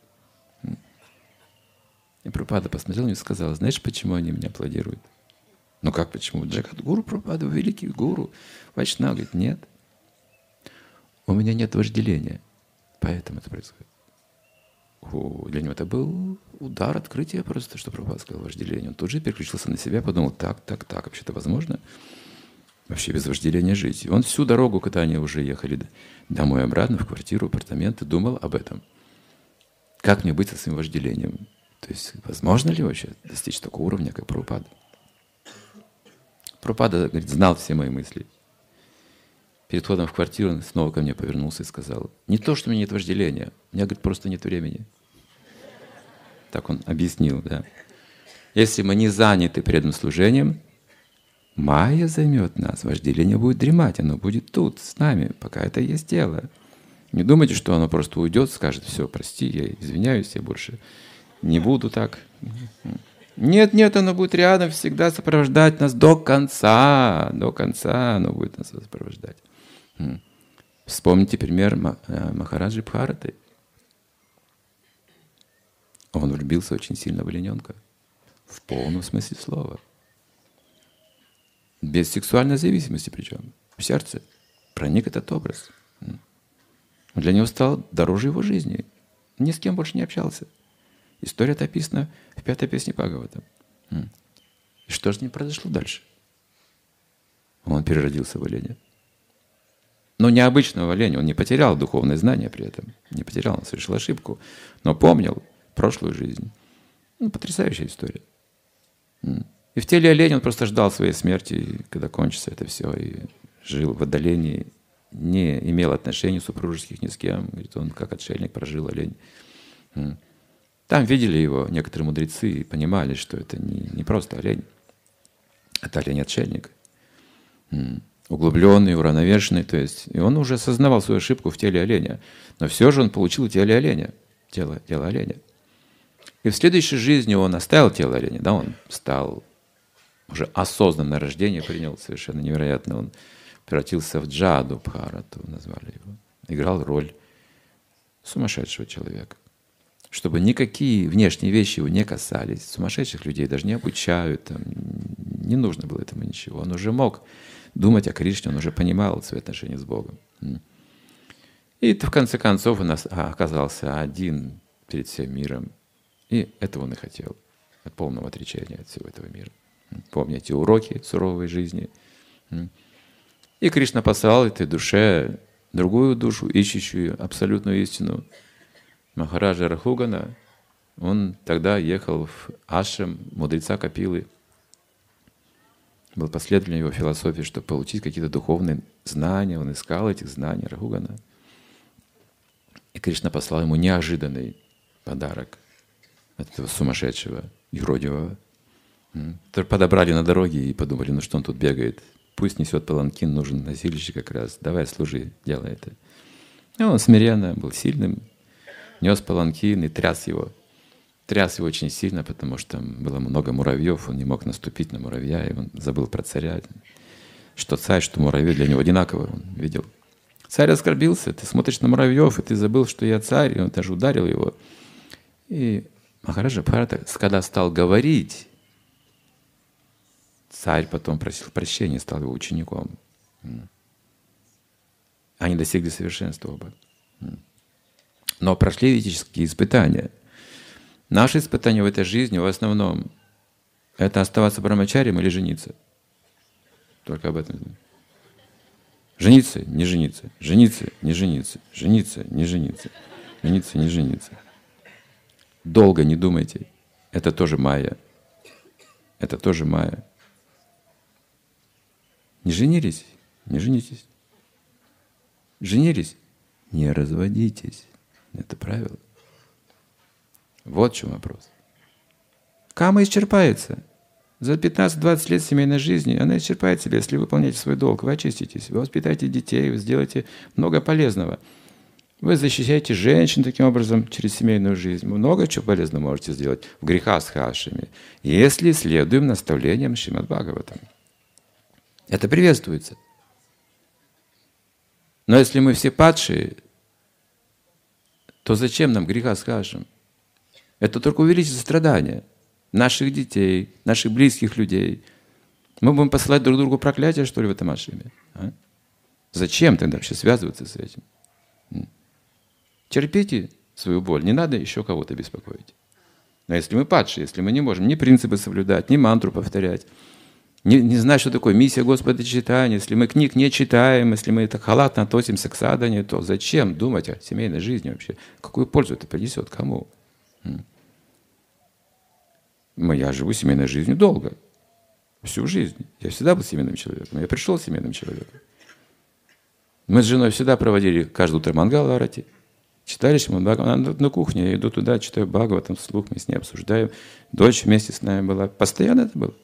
И Прабхупада посмотрел и сказал: знаешь, почему они мне аплодируют? Ну как почему? Джагат-гуру Прабхупада, великий гуру. Вайшнав говорит: нет. У меня нет вожделения, поэтому это происходит. О, для него это был удар, открытие просто, что Прабхупада сказал вожделение. Он тут же переключился на себя, подумал: так, так, так, вообще-то возможно вообще без вожделения жить. И он всю дорогу, когда они уже ехали домой обратно, в квартиру, апартаменты, думал об этом. Как мне быть со своим вожделением? То есть возможно ли вообще достичь такого уровня, как Прабхупада? Прабхупада, говорит, знал все мои мысли. Перед входом в квартиру он снова ко мне повернулся и сказал: не то, что у меня нет вожделения, у меня, говорит, просто нет времени. Так он объяснил, да. Если мы не заняты преданным служением, майя займет нас, вожделение будет дремать, оно будет тут, с нами, пока это есть тело. Не думайте, что оно просто уйдет, скажет: все, прости, я извиняюсь, я больше не буду так. Нет, нет, оно будет рядом всегда сопровождать нас до конца, до конца оно будет нас сопровождать. Вспомните пример Махараджи Бхараты. Он влюбился очень сильно в олененка. В полном смысле слова. Без сексуальной зависимости причем. В сердце проник этот образ. Он для него стал дороже его жизни. Ни с кем больше не общался. История это описана в пятой песне Бхагавата. И что же с ним произошло дальше? Он переродился в оленя. Но не обычного оленя, он не потерял духовное знание при этом. Не потерял, он совершил ошибку, но помнил прошлую жизнь. Ну, потрясающая история. И в теле оленя он просто ждал своей смерти, когда кончится это все, и жил в отдалении, не имел отношений супружеских ни с кем. Говорит, он как отшельник прожил олень. Там видели его некоторые мудрецы и понимали, что это не, не просто олень. Это олень-отшельник. Углубленный, уравновешенный. То есть, и он уже осознавал свою ошибку в теле оленя. Но все же он получил тело оленя. Тело, тело оленя. И в следующей жизни он оставил тело оленя. Да, он стал уже осознанное рождение, принял совершенно невероятно. Он превратился в джаду Бхарату, назвали его. Играл роль сумасшедшего человека. Чтобы никакие внешние вещи его не касались. Сумасшедших людей даже не обучают. Там, не нужно было этому ничего. Он уже мог думать о Кришне, он уже понимал свои отношения с Богом. И в конце концов он оказался один перед всем миром. И этого он и хотел. От полного отречения от всего этого мира. Помните уроки суровой жизни. И Кришна послал этой душе другую душу, ищущую абсолютную истину. Махараджа Рахугана, он тогда ехал в ашрам мудреца Капилы. Был последователем его философии, чтобы получить какие-то духовные знания. Он искал этих знаний Рахугана. И Кришна послал ему неожиданный подарок от этого сумасшедшего, юродивого. Тоже подобрали на дороге и подумали, ну что он тут бегает? Пусть несет паланкин, нужен носильщик как раз. Давай, служи, делай это. И он смиренно был сильным, нес паланкин и тряс его. Тряс его очень сильно, потому что там было много муравьев, он не мог наступить на муравья, и он забыл про царя. Что царь, что муравей для него одинаково, он видел. Царь оскорбился, ты смотришь на муравьев, и ты забыл, что я царь, и он даже ударил его. И Махараджа Бхарата, когда стал говорить, царь потом просил прощения, стал его учеником. Они достигли совершенства оба. Но прошли ведические испытания. Наши испытания в этой жизни в основном это оставаться брамачарием или жениться. Только об этом. Жениться, не жениться. Жениться, не жениться. Жениться, не жениться. Жениться, не жениться. Долго не думайте. Это тоже майя. Это тоже майя. Не женились, не женитесь. Женились, не разводитесь. Это правило. Вот в чем вопрос. Кама исчерпается. За пятнадцать-двадцать лет семейной жизни она исчерпает себя, если вы выполняете свой долг, вы очиститесь, вы воспитаете детей, вы сделаете много полезного. Вы защищаете женщин таким образом через семейную жизнь. Вы много чего полезного можете сделать в грехах с хашами, если следуем наставлениям Шримад Бхагаватам. Это приветствуется. Но если мы все падшие, то зачем нам греха с хашем? Это только увеличит страдания наших детей, наших близких людей. Мы будем посылать друг другу проклятия, что ли, в этом ашраме? А? Зачем тогда вообще связываться с этим? Терпите свою боль, не надо еще кого-то беспокоить. Но если мы падшие, если мы не можем ни принципы соблюдать, ни мантру повторять, не, не знать, что такое миссия Господа читания, если мы книг не читаем, если мы так халатно относимся к саданию, то зачем думать о семейной жизни вообще? Какую пользу это принесет? Кому? Я живу семейной жизнью долго. Всю жизнь. Я всегда был семейным человеком. Я пришел семейным человеком. Мы с женой всегда проводили каждое утро мангала арати. Читали Шримад Бхагаватам. Она на кухне, я иду туда, читаю Бхагаватам вслух, мы с ней обсуждаем. Дочь вместе с нами была. Постоянно это было.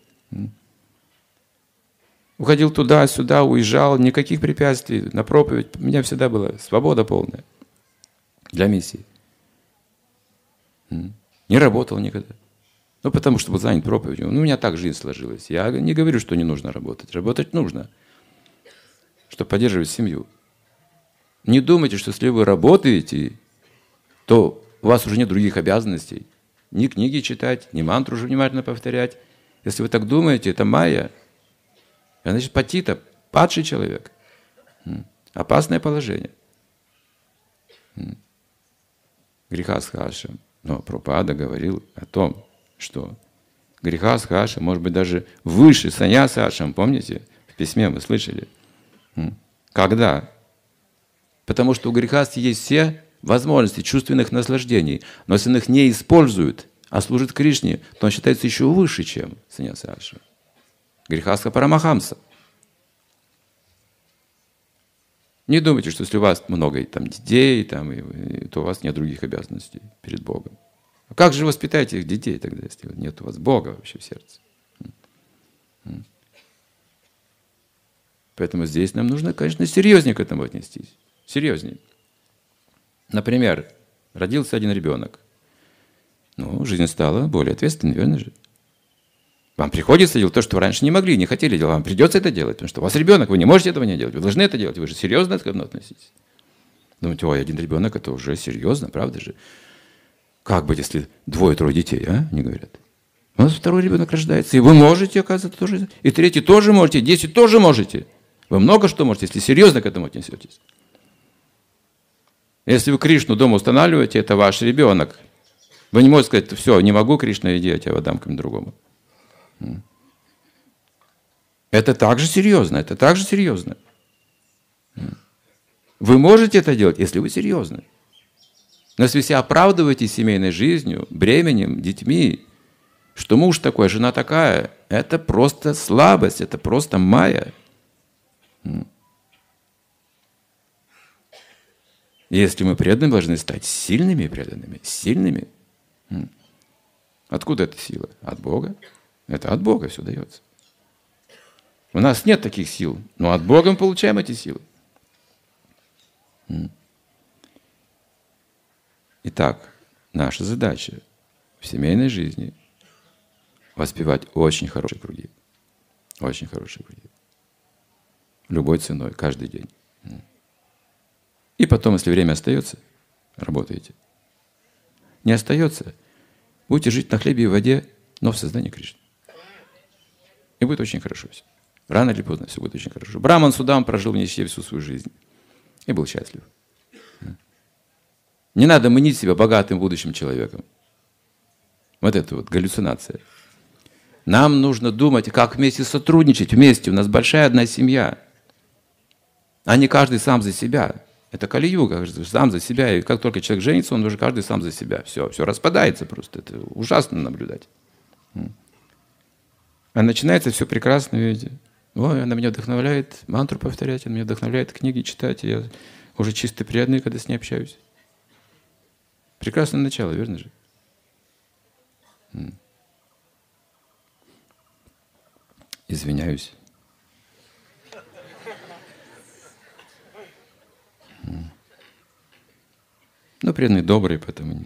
Уходил туда-сюда, уезжал, никаких препятствий на проповедь. У меня всегда была свобода полная для миссии. Не работал никогда. Ну, потому что был занят проповедью. Ну, у меня так жизнь сложилась. Я не говорю, что не нужно работать. Работать нужно, чтобы поддерживать семью. Не думайте, что если вы работаете, то у вас уже нет других обязанностей. Ни книги читать, ни мантру уже внимательно повторять. Если вы так думаете, это майя. Значит, патита, падший человек. Опасное положение. Греха с хашем. Но Прабхупада говорил о том, что греха с хашем может быть даже выше саньяса ашам. Помните? В письме вы слышали. Когда? Потому что у греха есть все возможности чувственных наслаждений. Но если он их не использует, а служит Кришне, то он считается еще выше, чем саньяса ашам. Грехаска Парамахамса. Не думайте, что если у вас много там, детей, там, и, то у вас нет других обязанностей перед Богом. А как же воспитаете их детей тогда, если нет у вас Бога вообще в сердце? Поэтому здесь нам нужно, конечно, серьезнее к этому отнестись. Серьезнее. Например, родился один ребенок. Ну, жизнь стала более ответственной, верно же? Вам приходится делать то, что вы раньше не могли, не хотели делать. Вам придется это делать, потому что у вас ребенок, вы не можете этого не делать. Вы должны это делать. Вы же серьезно к этому относитесь. Думаете, ой, один ребенок, это уже серьезно, правда же? Как быть, если двое-трое детей, а? Они говорят. У нас второй ребенок рождается, и вы можете, оказывается, тоже. И третий тоже можете, и десять тоже можете. Вы много что можете, если серьезно к этому отнесетесь. Если вы Кришну дома устанавливаете, это ваш ребенок. Вы не можете сказать, все, не могу, Кришна, иди, я тебя отдам кому-нибудь другому. Это также серьезно, это также серьезно. Вы можете это делать, если вы серьезны. Но если вы себя оправдываете семейной жизнью, бременем, детьми, что муж такой, жена такая, это просто слабость, это просто майя. Если мы преданными, должны стать сильными преданными, сильными. Откуда эта сила? От Бога. Это от Бога все дается. У нас нет таких сил, но от Бога мы получаем эти силы. Итак, наша задача в семейной жизни воспевать очень хорошие круги. Очень хорошие круги. Любой ценой, каждый день. И потом, если время остается, работаете. Не остается, будете жить на хлебе и воде, но в сознании Кришны. И будет очень хорошо все. Рано или поздно все будет очень хорошо. Браман Судам прожил в нищете всю свою жизнь и был счастлив. Не надо мнить себя богатым будущим человеком. Вот это вот галлюцинация. Нам нужно думать, как вместе сотрудничать, вместе. У нас большая одна семья. А не каждый сам за себя. Это Кали-юга, сам за себя. И как только человек женится, он уже каждый сам за себя. Все, все распадается просто. Это ужасно наблюдать. А начинается все прекрасно, видите. Ой, она меня вдохновляет мантру повторять, она меня вдохновляет книги читать. И я уже чисто преданный, когда с ней общаюсь. Прекрасное начало, верно же? Извиняюсь. Ну, преданный добрый, поэтому...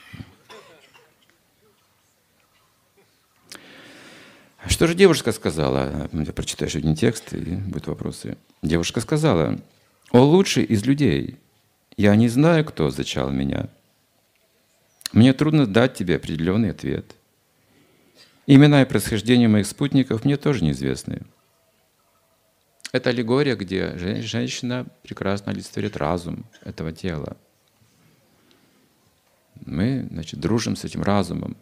Что же девушка сказала? Я прочитаю еще один текст, и будут вопросы. Девушка сказала: «О лучший из людей, я не знаю, кто зачал меня. Мне трудно дать тебе определенный ответ. Имена и происхождение моих спутников мне тоже неизвестны». Это аллегория, где женщина прекрасно олицетворяет разум этого тела. Мы, значит, дружим с этим разумом,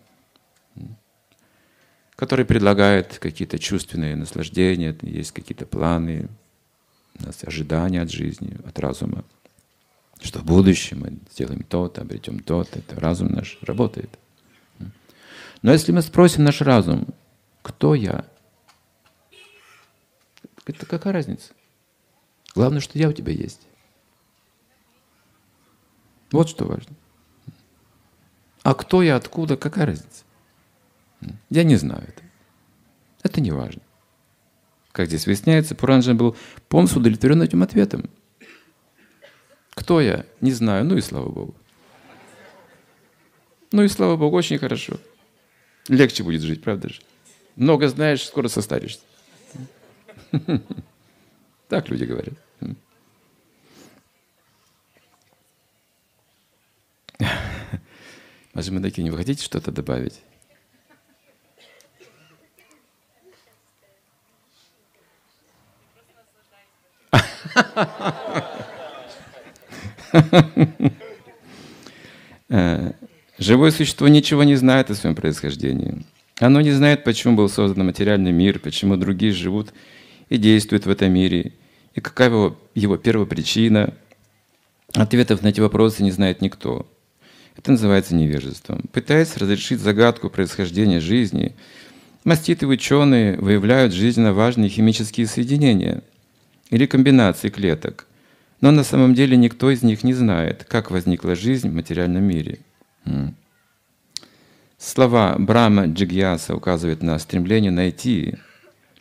который предлагает какие-то чувственные наслаждения, есть какие-то планы, у нас ожидания от жизни, от разума, что в будущем мы сделаем то-то, обретем то-то, это разум наш работает. Но если мы спросим наш разум, кто я, это какая разница? Главное, что я у тебя есть. Вот что важно. А кто я, откуда, какая разница? Я не знаю это. Это не важно. Как здесь выясняется, Пуранджан был полностью удовлетворен этим ответом. Кто я? Не знаю. Ну и слава Богу. Ну и слава Богу, очень хорошо. Легче будет жить, правда же? Много знаешь, скоро состаришься. Так люди говорят. Мажимадакини, вы хотите что-то добавить? Живое существо ничего не знает о своем происхождении. Оно не знает, почему был создан материальный мир, почему другие живут и действуют в этом мире, и какая его, его первопричина. Ответов на эти вопросы не знает никто. Это называется невежеством. Пытаясь разрешить загадку происхождения жизни, маститые ученые выявляют жизненно важные химические соединения или комбинации клеток, но на самом деле никто из них не знает, как возникла жизнь в материальном мире. Слова Брахма Джигьяса указывают на стремление найти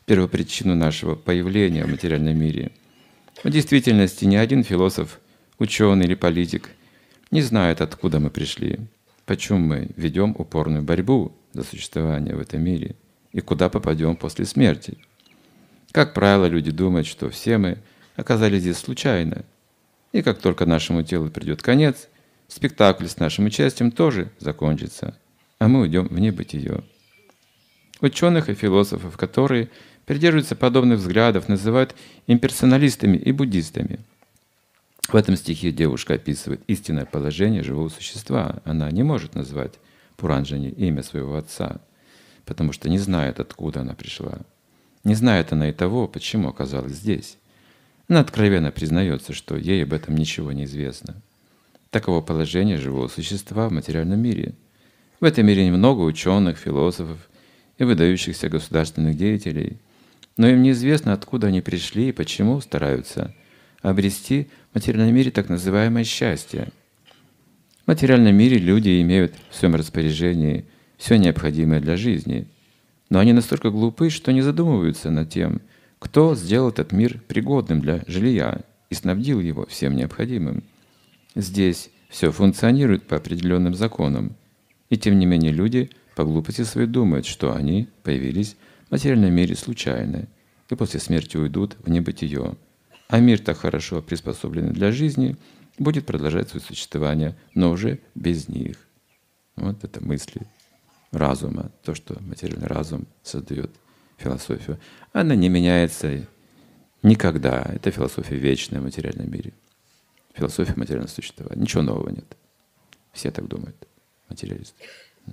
первопричину нашего появления в материальном мире. В действительности ни один философ, ученый или политик не знает, откуда мы пришли, почему мы ведем упорную борьбу за существование в этом мире и куда попадем после смерти. Как правило, люди думают, что все мы оказались здесь случайно, и как только нашему телу придет конец, спектакль с нашим участием тоже закончится, а мы уйдем в небытие. Ученых и философов, которые придерживаются подобных взглядов, называют имперсоналистами и буддистами. В этом стихе девушка описывает истинное положение живого существа. Она не может назвать Пуранджани имя своего отца, потому что не знает, откуда она пришла. Не знает она и того, почему оказалась здесь. Она откровенно признается, что ей об этом ничего не известно. Таково положение живого существа в материальном мире. В этом мире немного ученых, философов и выдающихся государственных деятелей, но им неизвестно, откуда они пришли и почему стараются обрести в материальном мире так называемое счастье. В материальном мире люди имеют в своем распоряжении все необходимое для жизни, но они настолько глупы, что не задумываются над тем, кто сделал этот мир пригодным для жилья и снабдил его всем необходимым. Здесь все функционирует по определенным законам, и тем не менее люди по глупости своей думают, что они появились в материальном мире случайно и после смерти уйдут в небытие. А мир, так хорошо приспособленный для жизни, будет продолжать свое существование, но уже без них. Вот это мысли разума, то, что материальный разум создает философию. Она не меняется никогда. Это философия вечная в материальном мире. Философия материального существования. Ничего нового нет. Все так думают, материалисты.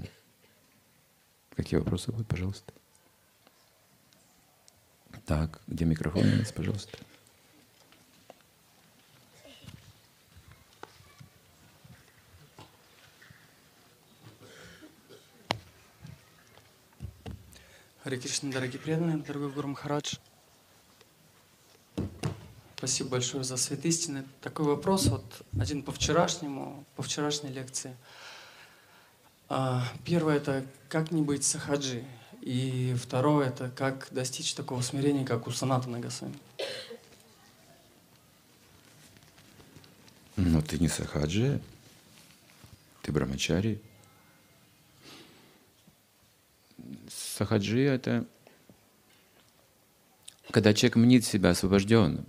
Какие вопросы будут, пожалуйста? Так, где микрофон у нас, пожалуйста? Харе Кришна, дорогие преданные, дорогой Гуру Махарадж. Спасибо большое за свет истины. Такой вопрос, вот один по вчерашнему, по вчерашней лекции. Первое — это как не быть сахаджи. И второе — это как достичь такого смирения, как у Санатана Госвами. Но ты не сахаджи, ты брамачари. Сахаджи — это когда человек мнит себя освобожденным.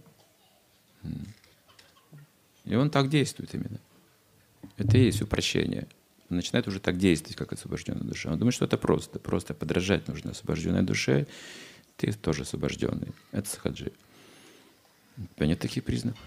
И он так действует именно. Это и есть упрощение. Он начинает уже так действовать, как освобожденная душа. Он думает, что это просто. Просто подражать нужно освобожденной душе. Ты тоже освобожденный. Это сахаджи. У тебя нет таких признаков.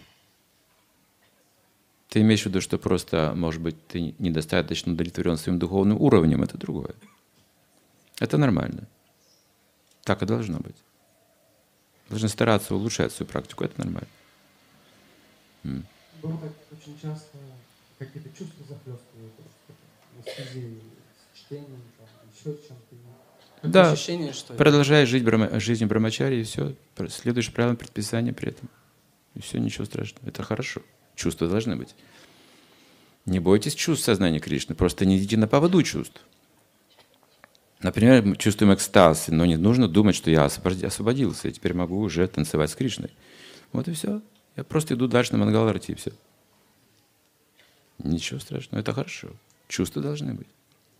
Ты имеешь в виду, что просто, может быть, ты недостаточно удовлетворен своим духовным уровнем, это другое. Это нормально. Так и должно быть. Должны стараться улучшать свою практику, это нормально. М. Было так очень часто, какие-то чувства захлестывают в связи с чтением, там, еще чем-то. Да, ощущение, что продолжай жить брама, жизнью брамачари, и все, следуешь правилам предписания при этом. И все, ничего страшного. Это хорошо. Чувства должны быть. Не бойтесь чувств сознания Кришны, просто не идите на поводу чувств. Например, мы чувствуем экстаз, но не нужно думать, что я освободился, и теперь могу уже танцевать с Кришной. Вот и все. Я просто иду дальше на Мангаларати, и все. Ничего страшного, это хорошо. Чувства должны быть.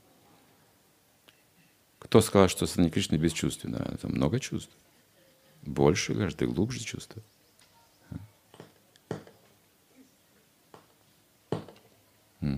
Кто сказал, что сознание Кришны бесчувственно? Это много чувств. Больше, гораздо глубже чувства. М.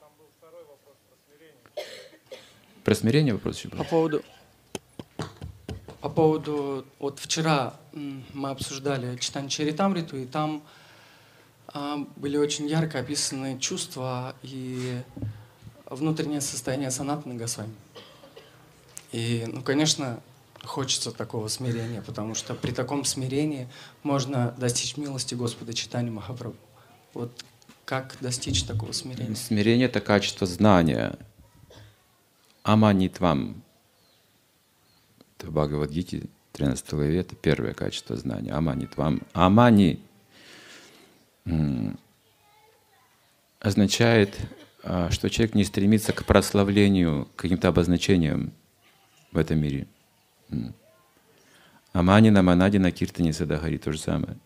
Про смирение вопрос еще был? По поводу, по поводу, вот вчера мы обсуждали Читань Чаритамриту, и там а, были очень ярко описаны чувства и внутреннее состояние Санатаны Госвами. И, ну, конечно, хочется такого смирения, потому что при таком смирении можно достичь милости Господа Чайтаньи Махапрабху. Вот как достичь такого смирения? Смирение — это качество знания. Аманитвам. Это в Бхагавад-гите, тринадцатой главе, это первое качество знания. Аманитвам. Амани означает, что человек не стремится к прославлению, к каким-то обозначениям в этом мире. Амани наманади на киртани садагари, то же самое.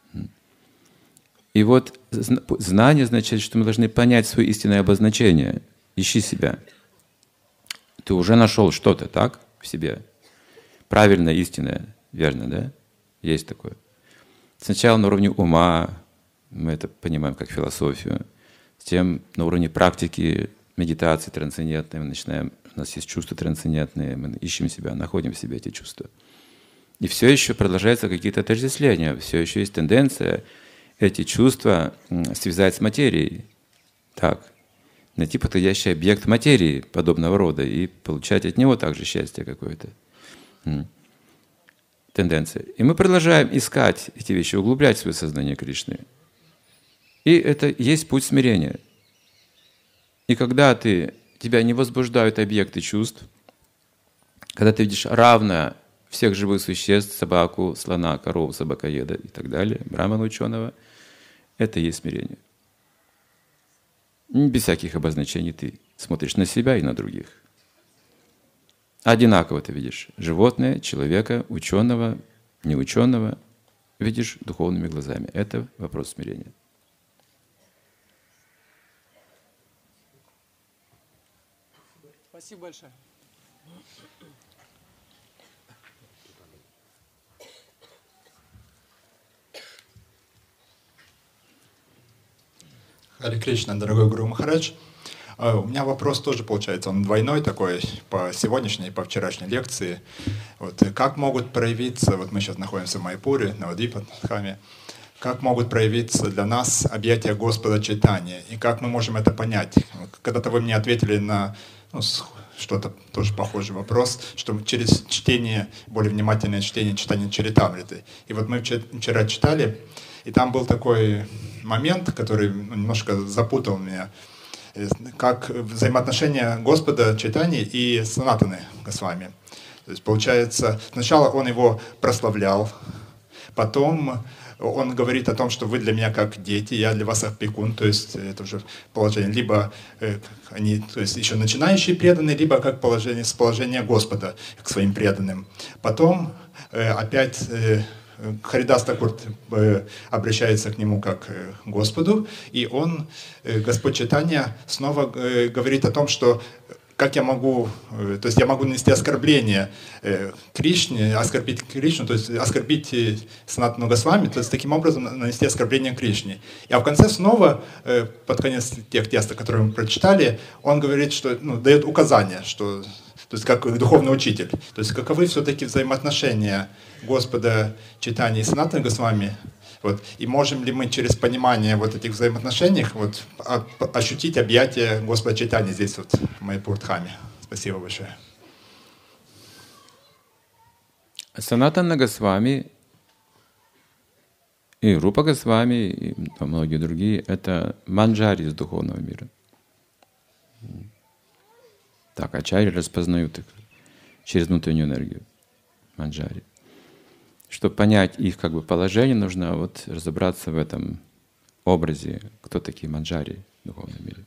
И вот знание означает, что мы должны понять свое истинное обозначение. Ищи себя. Ты уже нашел что-то, так, в себе. Правильное, истинное, верно, да? Есть такое. Сначала на уровне ума, мы это понимаем как философию. Затем на уровне практики, медитации трансцендентной мы начинаем, у нас есть чувства трансцендентные, мы ищем себя, находим в себе эти чувства. И все еще продолжаются какие-то отождествления, все еще есть тенденция эти чувства связать с материей. Так, найти подходящий объект материи подобного рода и получать от него также счастье какое-то. Тенденция. И мы продолжаем искать эти вещи, углублять свое сознание Кришны. И это есть путь смирения. И когда ты, тебя не возбуждают объекты чувств, когда ты видишь равно всех живых существ, собаку, слона, корову, собакоеда и так далее, брамана ученого, это и есть смирение. Без всяких обозначений ты смотришь на себя и на других. Одинаково ты видишь животное, человека, ученого, неученого, видишь духовными глазами. Это вопрос смирения. Спасибо большое. Харе Кришна, дорогой Гуру Махарадж. У меня вопрос тоже получается, он двойной такой, по сегодняшней и по вчерашней лекции. Вот, как могут проявиться, вот мы сейчас находимся в Майпуре, Навадвипа-Дхаме, как могут проявиться для нас объятия Господа Чайтаньи, и как мы можем это понять? Когда-то вы мне ответили на ну, что-то тоже похожий вопрос, что через чтение, более внимательное чтение, читание Чаритамриты. И вот мы вчера читали, и там был такой момент, который немножко запутал меня, как взаимоотношения Господа Чайтаньи и Санатаны Госвами. То есть получается, сначала он его прославлял, потом он говорит о том, что вы для меня как дети, я для вас опекун, то есть это уже положение, либо они, то есть еще начинающие преданные, либо как положение, с положения Господа к своим преданным. Потом опять Харидас Такур обращается к нему как к Господу, и он, Господь Чайтанья, снова говорит о том, что как я могу, то есть я могу нанести оскорбление Кришне, оскорбить Кришну, то есть оскорбить Санатану Госвами, то есть таким образом нанести оскорбление Кришне. А в конце снова, под конец тех текстов, которые мы прочитали, он говорит, что, ну, дает указание, что, то есть как духовный учитель, то есть каковы все-таки взаимоотношения Господа Чайтаньи и Санатаны Госвами. Вот. И можем ли мы через понимание вот этих взаимоотношений вот, ощутить объятие Господа Чайтаньи здесь, вот, в Майпур-Дхаме? Спасибо большое. Санатана Госвами и Рупа Госвами, и многие другие, это манджари из духовного мира. Так, ачарьи распознают их через внутреннюю энергию. Манджари. Чтобы понять их как бы положение, нужно вот разобраться в этом образе, кто такие манджари в духовном мире.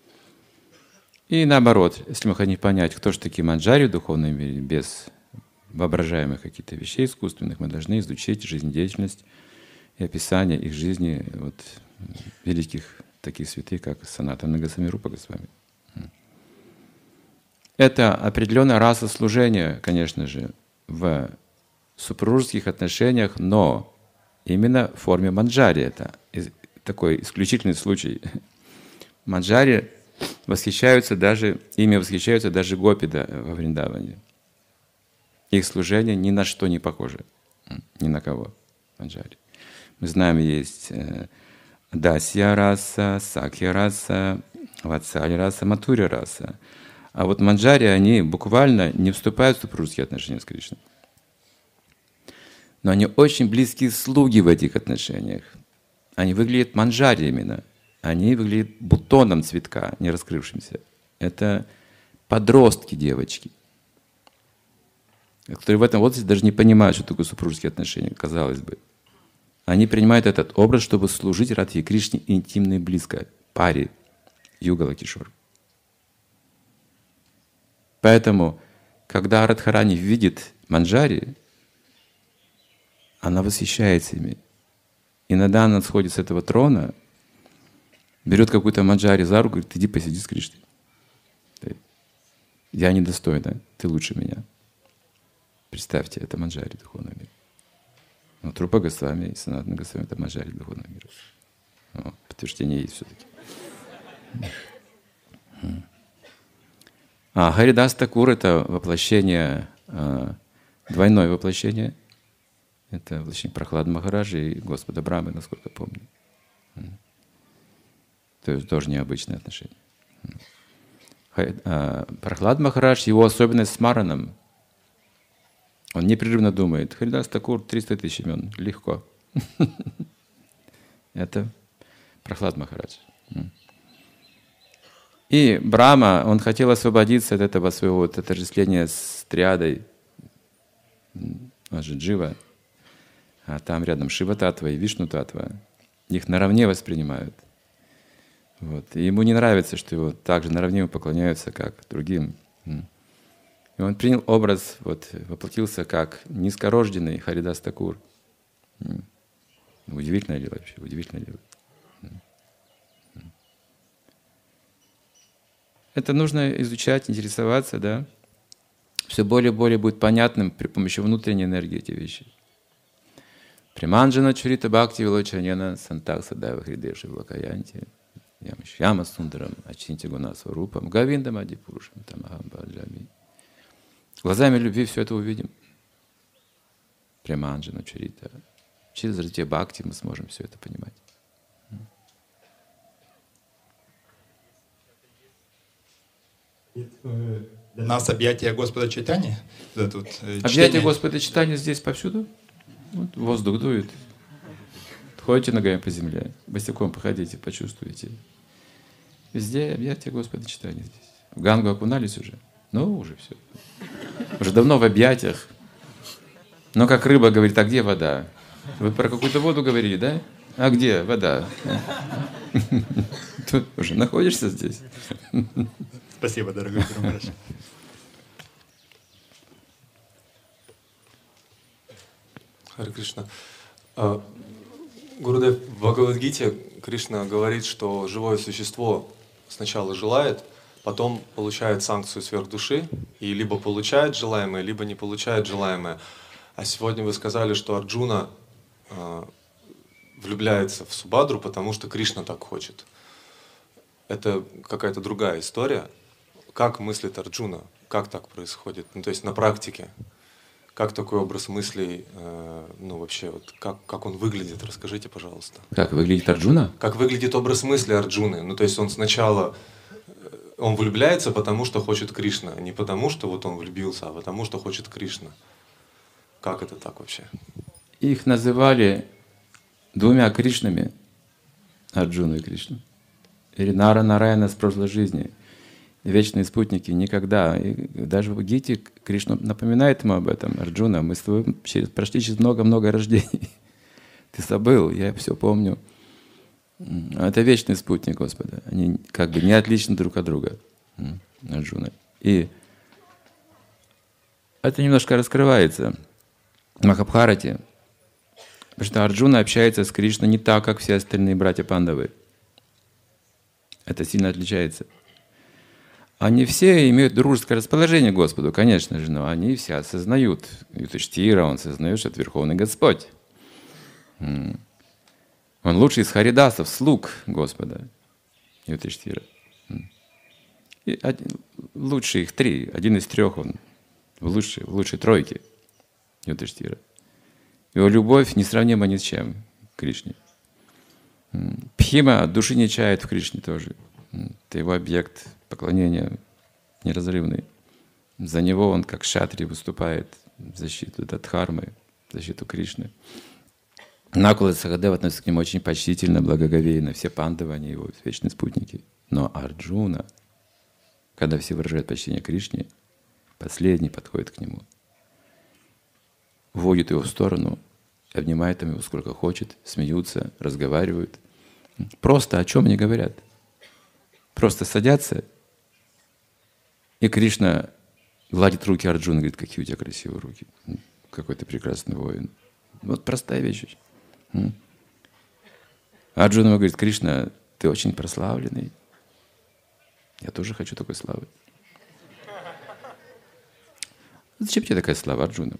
И наоборот, если мы хотим понять, кто же такие манджари в духовном мире, без воображаемых каких-то вещей искусственных, мы должны изучить жизнедеятельность и описание их жизни вот, великих таких святых, как Санатана Госвами, Рупа Госвами. Это определенная раса служения, конечно же, в супружеских отношениях, но именно в форме манджари. Это такой исключительный случай. Манджари восхищаются даже, ими восхищаются даже гопи во Вриндаване. Их служение ни на что не похоже. Ни на кого. Манджари. Мы знаем, есть дасья раса, сакья раса, ватсалья раса, матурья раса. А вот манджари, они буквально не вступают в супружеские отношения с Кришной. Но они очень близкие слуги в этих отношениях. Они выглядят манджари именно. Они выглядят бутоном цветка, не раскрывшимся. Это подростки, девочки, которые в этом возрасте даже не понимают, что такое супружеские отношения, казалось бы. Они принимают этот образ, чтобы служить Радхе Кришне интимно и близко, паре Югала Кишор. Поэтому, когда Радхарани видит манджари, она восхищается ими. Иногда она сходит с этого трона, берет какую-то манджари за руку и говорит: иди посиди с Кришной. Я недостойна, ты лучше меня. Представьте, это манджари духовного мира. Но Трупа Госвами и Санатана Госвами — это манджари духовного мира. О, подтверждение есть все-таки. А Харидас Такур — это воплощение, двойное воплощение. Это воплощение Прохлады Махараджи и Господа Брамы, насколько помню. То есть тоже необычное отношение. Прохлад Махарадж, его особенность с Мараном, он непрерывно думает: Харидас Такур, триста тысяч имен, легко. Это Прохлад Махарадж. И Брахма, он хотел освободиться от этого своего вот отождествления с триадой, он же Джива, а там рядом Шива Татва и Вишну Татва. Их наравне воспринимают. Вот. И ему не нравится, что его также наравне поклоняются, как другим. И он принял образ, вот, воплотился как низкорожденный Харидас Такур. Удивительное дело вообще, удивительное дело. Это нужно изучать, интересоваться, да. Все более и более будет понятным при помощи внутренней энергии эти вещи. Приманджана чурита бхакти вилочанена сантак садава хридеши влакаянти ямашьяма сундарам ачинти гуна сварупам гавиндам адипурушам тамахам баджами. Глазами любви все это увидим. Приманджана чурита. Через развитие бхакти мы сможем все это понимать. Для нас объятие Господа Чайтаньи. Вот, э, объятие Господа Чайтаньи здесь повсюду. Вот, воздух дует. Ходите ногами по земле, босиком походите, почувствуйте. Везде объятие Господа Чайтаньи здесь. В Гангу окунались уже? Ну, уже все. Уже давно в объятиях. Но как рыба говорит: а где вода? Вы про какую-то воду говорили, да? А где вода? Тут уже находишься здесь. Спасибо, дорогой Гуру Махарадж. Харе Кришна. Гурудев, в Бхагавад-гите Кришна говорит, что живое существо сначала желает, потом получает санкцию сверхдуши, и либо получает желаемое, либо не получает желаемое. А сегодня вы сказали, что Арджуна э, влюбляется в Субадру, потому что Кришна так хочет. Это какая-то другая история. Как мыслит Арджуна? Как так происходит? Ну, то есть на практике. Как такой образ мыслей, э, ну вообще, вот как, как он выглядит? Расскажите, пожалуйста. Как выглядит Арджуна? Как выглядит образ мысли Арджуны? Ну, то есть он сначала, он влюбляется, потому что хочет Кришна, не потому что вот он влюбился, а потому что хочет Кришна. Как это так вообще? Их называли двумя Кришнами, Арджуна и Кришна. Или Нара Нараяна с прошлой жизни. Вечные спутники никогда. И даже в Гите Кришна напоминает ему об этом. Арджуна, мы с тобой через, прошли через много-много рождений. Ты забыл, я все помню. Это вечный спутник Господа. Они как бы не отличны друг от друга. Арджуна. И это немножко раскрывается в Махабхарате. Потому что Арджуна общается с Кришной не так, как все остальные братья Пандавы. Это сильно отличается. Они все имеют дружеское расположение к Господу, конечно же, но они все осознают. Юдхиштхира, он осознает, что это Верховный Господь. Он лучший из харидасов, слуг Господа. Юдхиштхира. И один, лучшие их три. Один из трех он в лучшей, в лучшей тройке Юдхиштхира. Его любовь несравнима ни с чем к Кришне. Пхима от души не чает в Кришне тоже. Это его объект поклонения неразрывный. За него он как шатри выступает в защиту Дадхармы, в защиту Кришны. Накула Сахадева относится к нему очень почтительно, благоговейно. Все пандавы, они его вечные спутники. Но Арджуна, когда все выражают почтение Кришне, последний подходит к нему, вводит его в сторону, обнимает его сколько хочет, смеются, разговаривают. Просто о чем они говорят? Просто садятся, и Кришна гладит руки Арджуны, говорит: какие у тебя красивые руки, какой ты прекрасный воин. Вот простая вещь. Арджуна говорит: Кришна, ты очень прославленный. Я тоже хочу такой славы. Зачем тебе такая слава, Арджуна?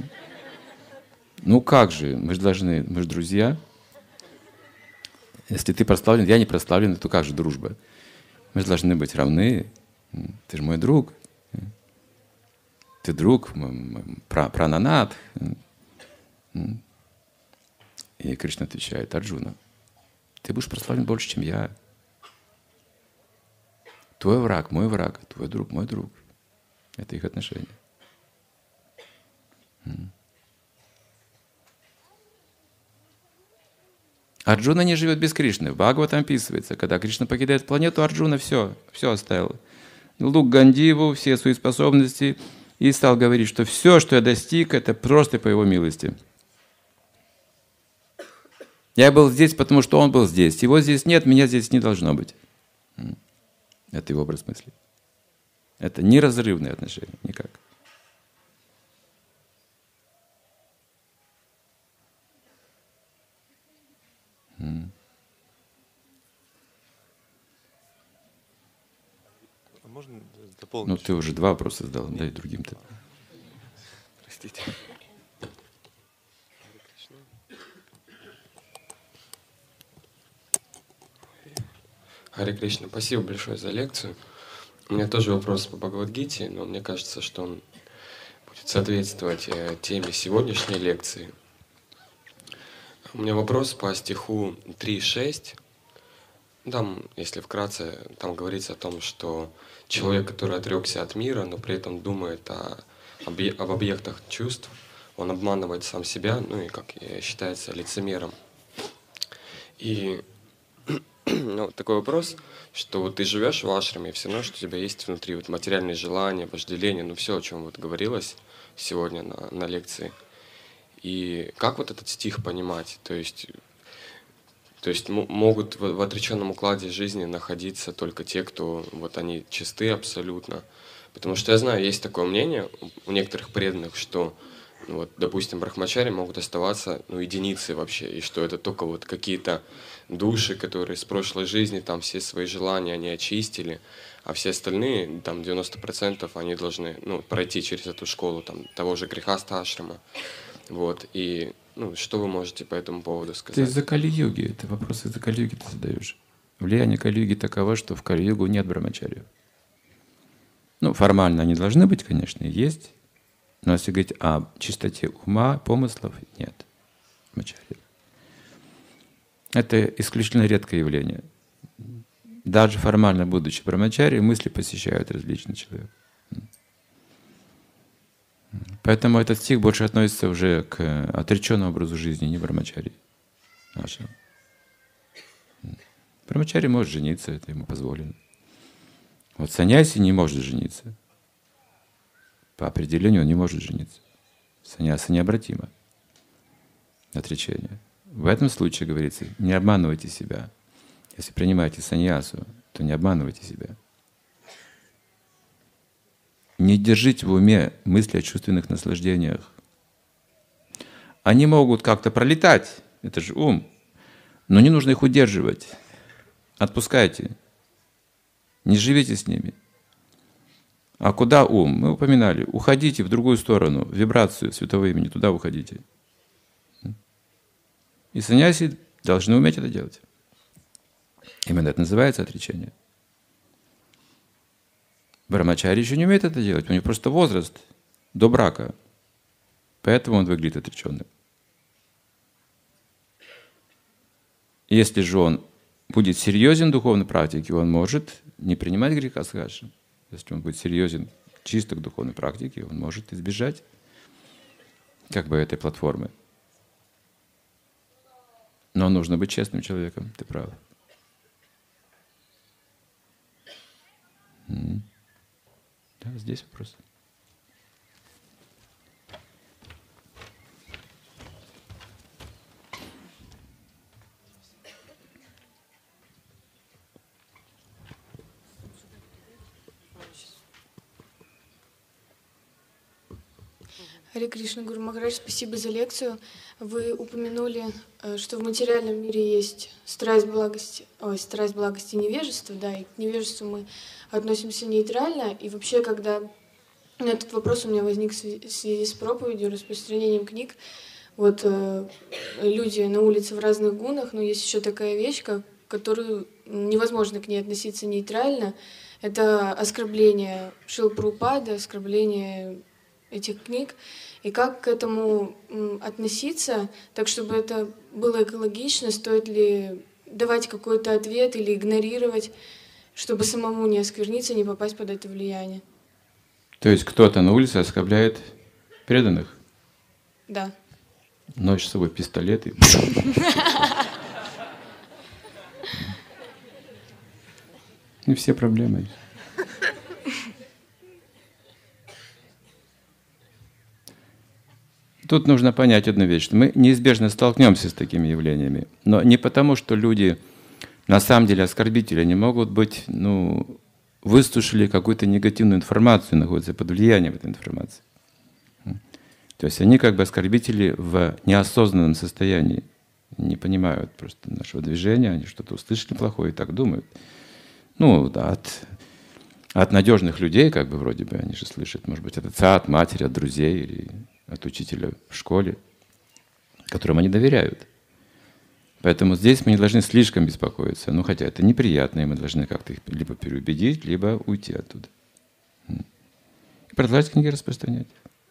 Ну как же, мы же должны, мы же друзья. Если ты прославлен, я не прославлен, то как же дружба? Мы же должны быть равны. Ты же мой друг. Ты друг, прананат. И Кришна отвечает: Арджуна, ты будешь прославлен больше, чем я. Твой враг, мой враг, твой друг, мой друг. Это их отношения. Арджуна не живет без Кришны. В Бхагаватам описывается, когда Кришна покидает планету, Арджуна все, все оставил. Лук Гандиву, все свои способности, и стал говорить, что все, что я достиг, это просто по его милости. Я был здесь, потому что он был здесь. Его здесь нет, меня здесь не должно быть. Это его образ мысли. Это неразрывные отношения, никак. А можно дополнить? Ну, ты уже два вопроса задал, дай другим-то. Простите. Харе Кришна, спасибо большое за лекцию. У меня тоже вопрос по Бхагавад-гите, но мне кажется, что он будет соответствовать теме сегодняшней лекции. У меня вопрос по стиху три шесть. Там, если вкратце, там говорится о том, что человек, который отрекся от мира, но при этом думает о, об объектах чувств, он обманывает сам себя, ну и, как считается, лицемером. И ну, такой вопрос, что вот ты живешь в ашраме, и все равно, что у тебя есть внутри вот материальные желания, вожделения, ну все, о чем вот говорилось сегодня на, на лекции. И как вот этот стих понимать? То есть, то есть могут в, в отреченном укладе жизни находиться только те, кто вот они чисты абсолютно. Потому что я знаю, есть такое мнение у некоторых преданных, что ну, вот, допустим, брахмачари могут оставаться ну, единицы вообще, и что это только вот какие-то души, которые с прошлой жизни там все свои желания они очистили, а все остальные, там девяносто процентов, они должны ну, пройти через эту школу там, того же грехаста-ашрама. Вот, и ну, что вы можете по этому поводу сказать? Ты из-за Кали-юги, ты вопросы из-за Кали-юги ты задаешь. Влияние Кали-юги таково, что в Кали-югу нет брахмачариев. Ну, формально они должны быть, конечно, и есть. Но если говорить о чистоте ума, помыслов, нет брахмачариев. Это исключительно редкое явление. Даже формально будучи брахмачари, мысли посещают различный человек. Поэтому этот стих больше относится уже к отреченному образу жизни, не брахмачари нашему. Брахмачари может жениться, это ему позволено. Вот саньяси не может жениться. По определению он не может жениться. Саньяса необратимо. Отречение. В этом случае говорится, не обманывайте себя. Если принимаете саньясу, то не обманывайте себя. Не держите в уме мысли о чувственных наслаждениях. Они могут как-то пролетать, это же ум, но не нужно их удерживать. Отпускайте. Не живите с ними. А куда ум? Мы упоминали. Уходите в другую сторону, в вибрацию святого имени, туда уходите. И саньяси должны уметь это делать. Именно это называется отречение. Брахмачари еще не умеет это делать, у него просто возраст до брака. Поэтому он выглядит отреченным. Если же он будет серьезен в духовной практике, он может не принимать греха схаджи. Если он будет серьезен чисто к духовной практике, он может избежать как бы этой платформы. Но нужно быть честным человеком, ты прав. Mm-hmm. Да, здесь вопрос. Харе Кришна, Гуру Махарадж, спасибо за лекцию. Вы упомянули, что в материальном мире есть страсть, благость, ой, страсть, благость и невежество, да, и к невежеству мы относимся нейтрально. И вообще, когда этот вопрос у меня возник в связи с проповедью, распространением книг, вот э, люди на улице в разных гунах, но есть еще такая вещь, как, которую невозможно к ней относиться нейтрально. Это оскорбление Шрилы Прабхупады, оскорбление этих книг. И как к этому относиться, так чтобы это было экологично, стоит ли давать какой-то ответ или игнорировать, чтобы самому не оскверниться, не попасть под это влияние. То есть кто-то на улице оскорбляет преданных? Да. Носишь с собой пистолеты. И все проблемы. Тут нужно понять одну вещь, что мы неизбежно столкнемся с такими явлениями. Но не потому, что люди на самом деле оскорбители, они могут быть, ну, выслушали какую-то негативную информацию, находятся под влиянием этой информации. То есть они как бы оскорбители в неосознанном состоянии, не понимают просто нашего движения, они что-то услышали плохое и так думают. Ну, да, от, от надежных людей, как бы вроде бы, они же слышат, может быть, от отца, от матери, от друзей или от учителя в школе, которым они доверяют. Поэтому здесь мы не должны слишком беспокоиться. Ну, хотя это неприятно, и мы должны как-то их либо переубедить, либо уйти оттуда. И продолжать книги распространять.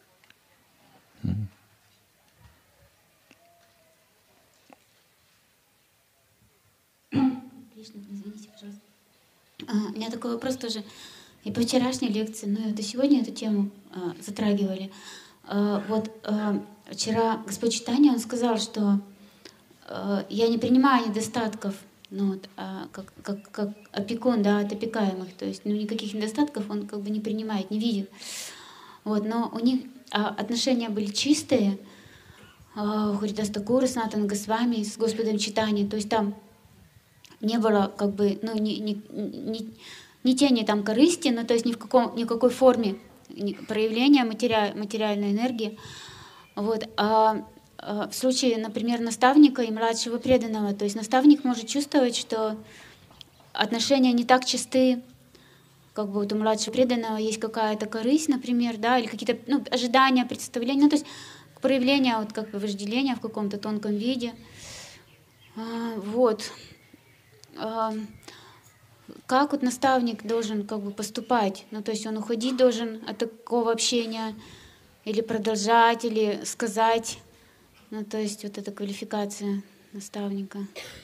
Кришна, извините, пожалуйста. А, у меня такой вопрос тоже. И по вчерашней лекции, ну и до сегодня эту тему а, затрагивали. А, вот а, вчера Господь Чайтанья, он сказал, что а, я не принимаю недостатков, ну, вот, а, как, как, как опекун, да, от опекаемых. То есть ну, никаких недостатков он как бы не принимает, не видит. Вот, но у них а, отношения были чистые, у Харидас Такура, с Натан Госвами, с Господом Чайтаньей. То есть там не было как бы, ну, ни, ни, ни, ни тени там корысти, ну, то есть ни в, каком, ни в какой форме проявления матери, материальной энергии. Вот. А, а в случае, например, наставника и младшего преданного, то есть наставник может чувствовать, что отношения не так чисты, как бы вот у младшего преданного есть какая-то корысть, например, да, или какие-то ну, ожидания, представления, ну, то есть проявление вот как бы вожделения в каком-то тонком виде. А, вот. А, как вот наставник должен как бы поступать? Ну, то есть он уходить должен от такого общения, или продолжать, или сказать. Ну, то есть вот эта квалификация наставника.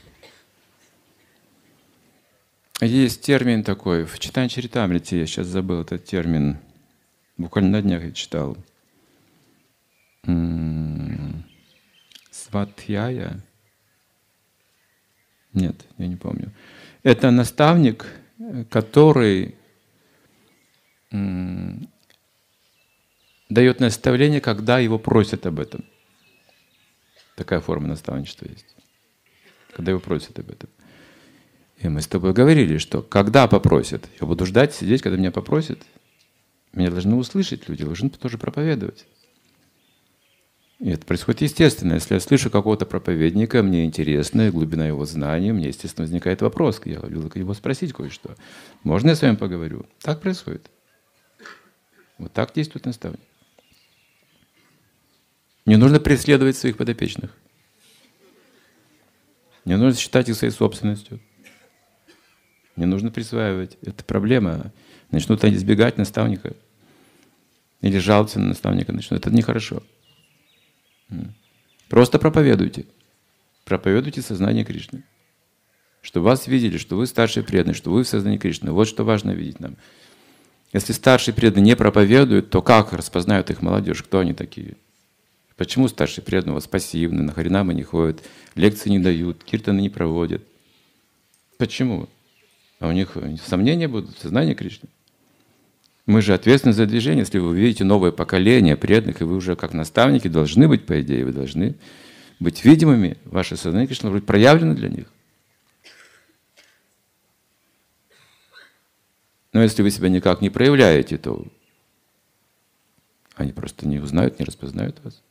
Есть термин такой, в Чайтанья Чаритамрите, я сейчас забыл этот термин, буквально на днях я читал. Сватхьяя? Нет, я не помню. Это наставник, который м, дает наставление, когда его просят об этом. Такая форма наставничества есть. Когда его просят об этом. И мы с тобой говорили, что когда попросят, я буду ждать, сидеть, когда меня попросят. Меня должны услышать люди, должны тоже проповедовать. И это происходит естественно. Если я слышу какого-то проповедника, мне интересно, глубина его знаний, мне, естественно, возникает вопрос. Я хотел его спросить кое-что. Можно я с вами поговорю? Так происходит. Вот так действует наставник. Не нужно преследовать своих подопечных. Не нужно считать их своей собственностью. Не нужно присваивать. Это проблема. Начнут они избегать наставника. Или жаловаться на наставника начнут. Это нехорошо. Просто проповедуйте. Проповедуйте сознание Кришны. Чтобы вас видели, что вы старший преданный, что вы в сознании Кришны. Вот что важно видеть нам. Если старшие преданные не проповедуют, то как распознают их молодежь? Кто они такие? Почему старшие преданные у вас пассивны, на харинамы не ходят, лекции не дают, киртаны не проводят? Почему? А у них сомнения будут в сознании Кришны. Мы же ответственны за движение. Если вы видите новое поколение преданных, и вы уже как наставники должны быть, по идее, вы должны быть видимыми. Ваше сознание Кришны должно быть проявлено для них. Но если вы себя никак не проявляете, то Они просто не узнают, не распознают вас.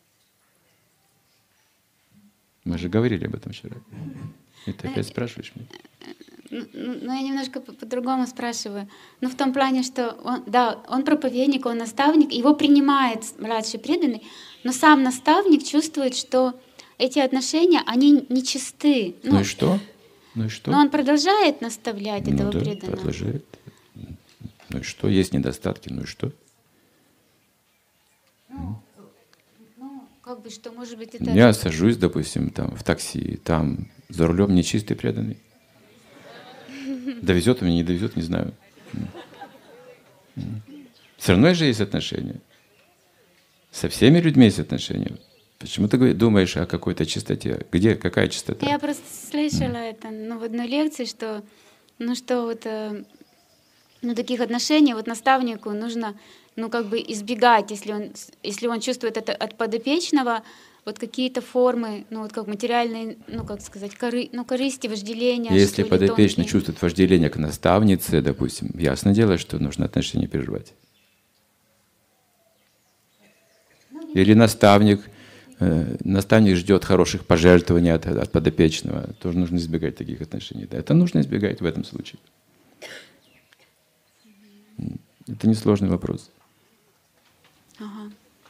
Мы же говорили об этом вчера. И ты опять спрашиваешь меня. Ну, ну, я немножко по-другому спрашиваю. Ну, в том плане, что он, да, он проповедник, он наставник, его принимает младший преданный, но сам наставник чувствует, что эти отношения, они нечисты. Ну, ну и что? Ну и что? Но он продолжает наставлять ну, этого да, преданного. Продолжает. Ну и что? Есть недостатки, ну и что? Ну, ну как бы что, может быть, это... Я сажусь, допустим, там в такси, там за рулем нечистый преданный. Довезет он меня, не довезет, не знаю. Все равно же есть отношения. Со всеми людьми есть отношения. Почему ты думаешь о какой-то чистоте? Где, какая чистота? Я просто слышала mm. это ну, в одной лекции, что, ну, что вот, ну, таких отношений вот наставнику нужно ну, как бы избегать, если он, если он чувствует это от подопечного, вот какие-то формы, ну вот как материальные, ну как сказать, коры, ну, корысти, вожделения. Если подопечный чувствует вожделение к наставнице, допустим, ясно дело, что нужно отношения прервать. Или наставник, э, наставник ждет хороших пожертвований от, от подопечного, тоже нужно избегать таких отношений. Да, это нужно избегать в этом случае. Это несложный вопрос. Ага.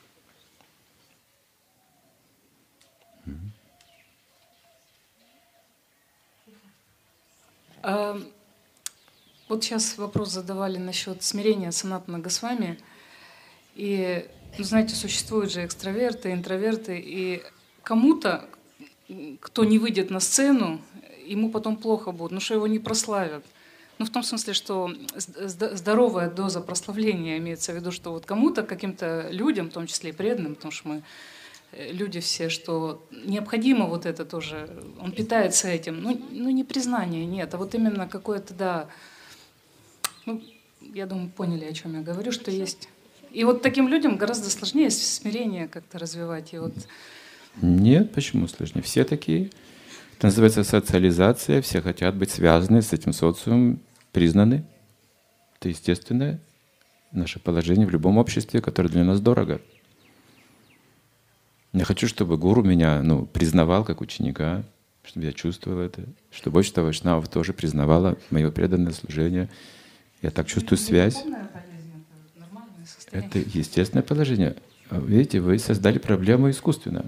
А, вот сейчас вопрос задавали насчет смирения Санатана Госвами. И, ну, знаете, существуют же экстраверты, интроверты. И кому-то, кто не выйдет на сцену, ему потом плохо будет, ну что его не прославят. Ну, в том смысле, что здоровая доза прославления имеется в виду, что вот кому-то, каким-то людям, в том числе и преданным, потому что мы люди все, что необходимо вот это тоже, он питается этим. Ну, ну не признание, нет, а вот именно какое-то, да, ну, я думаю, поняли, о чем я говорю, что есть. И вот таким людям гораздо сложнее смирение как-то развивать. И вот... Нет, почему сложнее? Все такие. Это называется социализация, все хотят быть связаны с этим социумом, признаны. Это естественное наше положение в любом обществе, которое для нас дорого. Я хочу, чтобы гуру меня ну, признавал как ученика, чтобы я чувствовал это, чтобы общество вайшнавов тоже признавало мое преданное служение. Я так чувствую связь. Это естественное положение. Видите, вы создали проблему искусственно.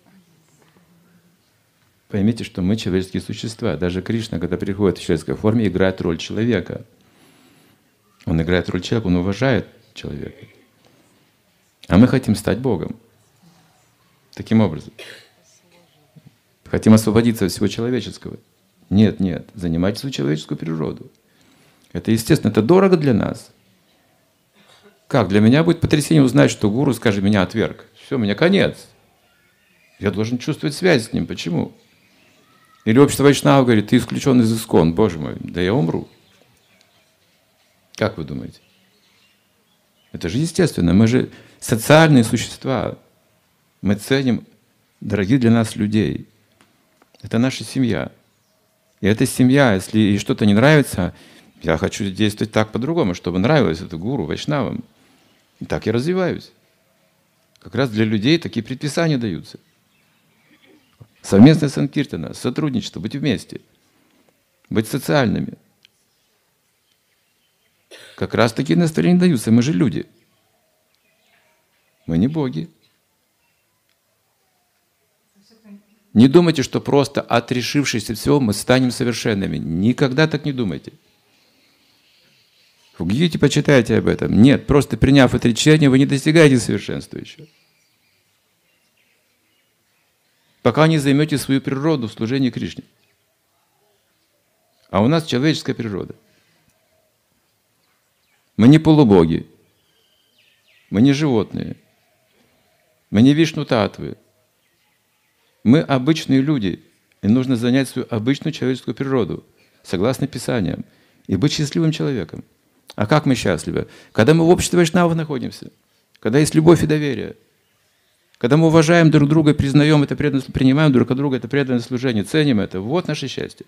Поймите, что мы человеческие существа. Даже Кришна, когда приходит в человеческой форме, играет роль человека. Он играет роль человека, он уважает человека. А мы хотим стать Богом. Таким образом. Хотим освободиться от всего человеческого. Нет, нет, занимайте свою человеческую природу. Это естественно, это дорого для нас. Как? Для меня будет потрясение узнать, что гуру, скажет, меня отверг. Все, у меня конец. Я должен чувствовать связь с ним. Почему? Или общество вайшнавов говорит, ты исключен из искон. Боже мой, да я умру. Как вы думаете? Это же естественно. Мы же социальные существа. Мы ценим дорогих для нас людей. Это наша семья. И эта семья, если ей что-то не нравится, я хочу действовать так по-другому, чтобы нравилось это гуру, вайшнавам. И так я развиваюсь. Как раз для людей такие предписания даются. Совместное санкиртана, сотрудничество, быть вместе, быть социальными. Как раз такие наставления даются. Мы же люди. Мы не боги. Не думайте, что просто отрешившись от всего мы станем совершенными. Никогда так не думайте. В Гите почитайте об этом. Нет, просто приняв отречение, вы не достигаете совершенства еще. Пока не займете свою природу в служении Кришне. А у нас человеческая природа. Мы не полубоги. Мы не животные. Мы не вишну-татвы. Мы обычные люди. И нужно занять свою обычную человеческую природу, согласно Писаниям, и быть счастливым человеком. А как мы счастливы? Когда мы в обществе вайшнавов находимся, когда есть любовь и доверие, когда мы уважаем друг друга и признаем это преданное, принимаем друг от друга это преданное служение, ценим это, вот наше счастье.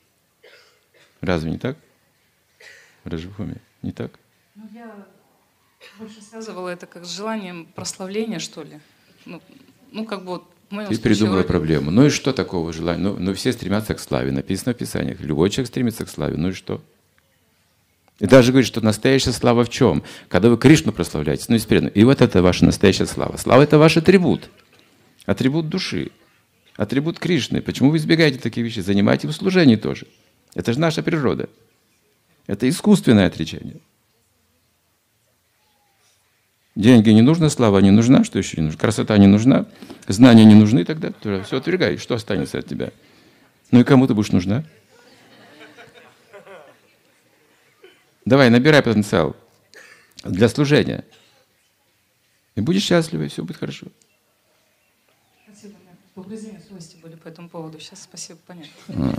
Разве не так? Раджабхуми, не так? Ну, я Больше связывала это как с желанием прославления, что ли. Ну, ну как бы вот в моем Ты случае придумала вроде- проблему. Ну и что такого желания? Ну, ну все стремятся к славе. Написано в Писаниях. Любой человек стремится к славе. Ну и что? И даже говорит, что настоящая слава в чем? Когда вы Кришну прославляете. Ну, и, и вот это ваша настоящая слава. Слава — это ваш атрибут. Атрибут души. Атрибут Кришны. Почему вы избегаете такие вещи? Занимайте в служении тоже. Это же наша природа. Это искусственное отречение. Деньги не нужно, слава не нужна, что еще не нужно? Красота не нужна, знания не нужны, тогда все отвергай. Что останется от тебя? Ну и кому ты будешь нужна? Давай, набирай потенциал для служения. И будешь счастлива, и все будет хорошо. Спасибо, у меня угрызения совести были по этому поводу. Сейчас спасибо, понятно. А.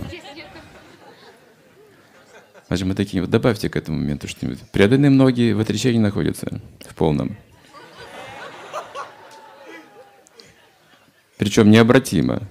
Значит, мы такие, вот добавьте к этому моменту что-нибудь. Преданные многие в отречении находятся, в полном. Причем необратимо.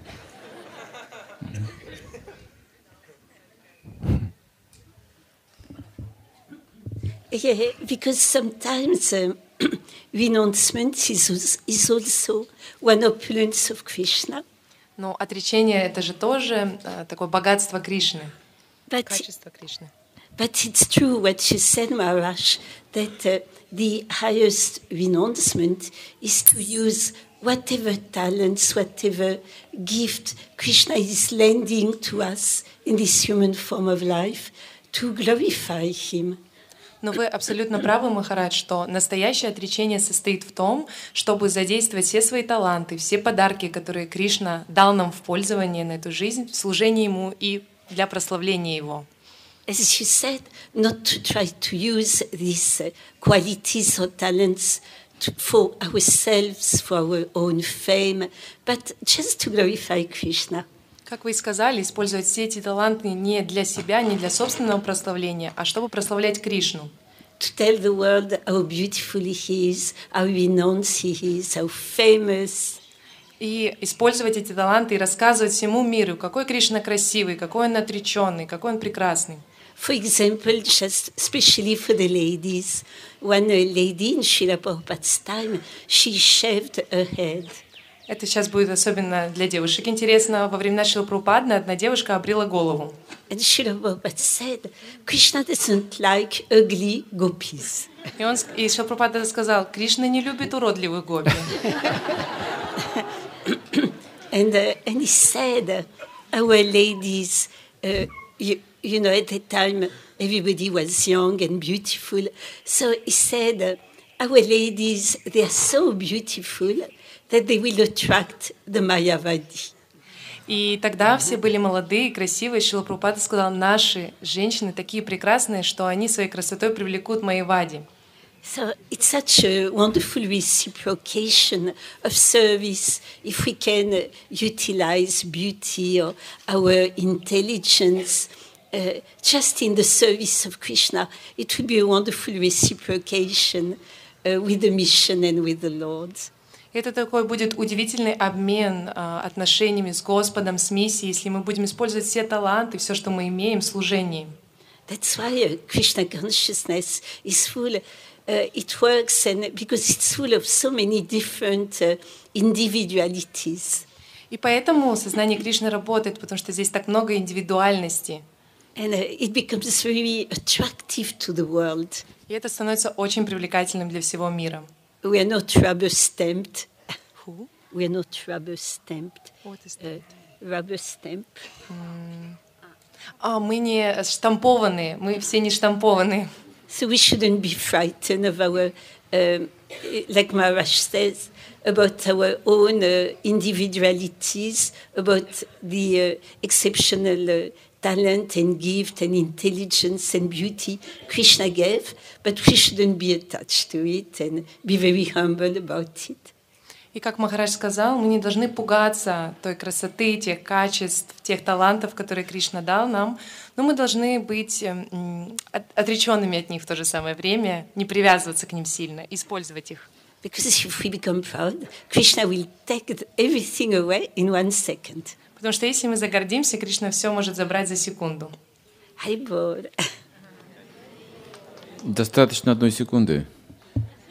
Yeah, because sometimes um, renouncement is, is also one opulence of Krishna. Но отречение — это же тоже э, такое богатство Кришны, But, качество Кришны. but it's true what you said, Maharaj, that uh, the highest renouncement is to use whatever talents, whatever gift Krishna is lending to us in this human form of life to glorify Him. Но вы абсолютно правы, Махарадж, что настоящее отречение состоит в том, чтобы задействовать все свои таланты, все подарки, которые Кришна дал нам в пользование на эту жизнь, в служении Ему и для прославления Его. As she said, not to try to use these uh, qualities or talents to, for ourselves, for our own fame, but just to glorify Krishna. Как вы и сказали, использовать все эти таланты не для себя, не для собственного прославления, а чтобы прославлять Кришну. To tell the world how beautiful He is, how renowned He is, how famous. И использовать эти таланты и рассказывать всему миру, какой Кришна красивый, какой Он отреченный, какой Он прекрасный. For example, just especially for the ladies, one lady in Srila Prabhupada's time, she shaved her head. Это сейчас будет особенно для девушек интересно. Во времена Шрилы Прабхупады одна девушка обрила голову. And Srila Prabhupada said, Krishna doesn't like ugly gopis. И, он, и Шрила Прабхупада сказал, Кришна не любит уродливых гопи. and, uh, and he said, uh, our ladies, uh, you, you know, at that time everybody was young and beautiful. So he said, uh, our ladies, they are so beautiful that they will attract the Mayavadi. И тогда все были молодые, красивые. Шрила Прабхупада сказал, наши женщины такие прекрасные, что они своей красотой привлекут Майявади. So it's such a wonderful reciprocation of service if we can uh, utilize beauty or our intelligence uh, just in the service of Krishna. It will be a wonderful reciprocation uh, with the mission and with the Lord. Это такой будет удивительный обмен э, отношениями с Господом, с миссией, если мы будем использовать все таланты, все, что мы имеем в служении. That's why uh, Krishna consciousness is full. Uh, it works, and because it's full of so many different uh, individualities. И поэтому сознание Кришны работает, потому что здесь так много индивидуальности. And uh, it becomes very attractive to the world. И это становится очень привлекательным для всего мира. We are not rubber stamped. Who? We are not rubber stamped. What is that? Uh, rubber stamp. Mm. А, мы не штампованные, мы все не штампованные. So we shouldn't be frightened of our, um, like Maharaj says, about our own uh, individualities, about the uh, exceptional uh, talent and gift and intelligence and beauty Krishna gave, but we shouldn't be attached to it and be very humble about it. И как Махарадж сказал, мы не должны пугаться той красоты, тех качеств, тех талантов, которые Кришна дал нам, но мы должны быть отреченными от них в то же самое время, не привязываться к ним сильно, использовать их. Because if we become proud, Krishna will take everything away in one second. Потому что если мы загордимся, Кришна все может забрать за секунду. Haribol. Достаточно одной секунды.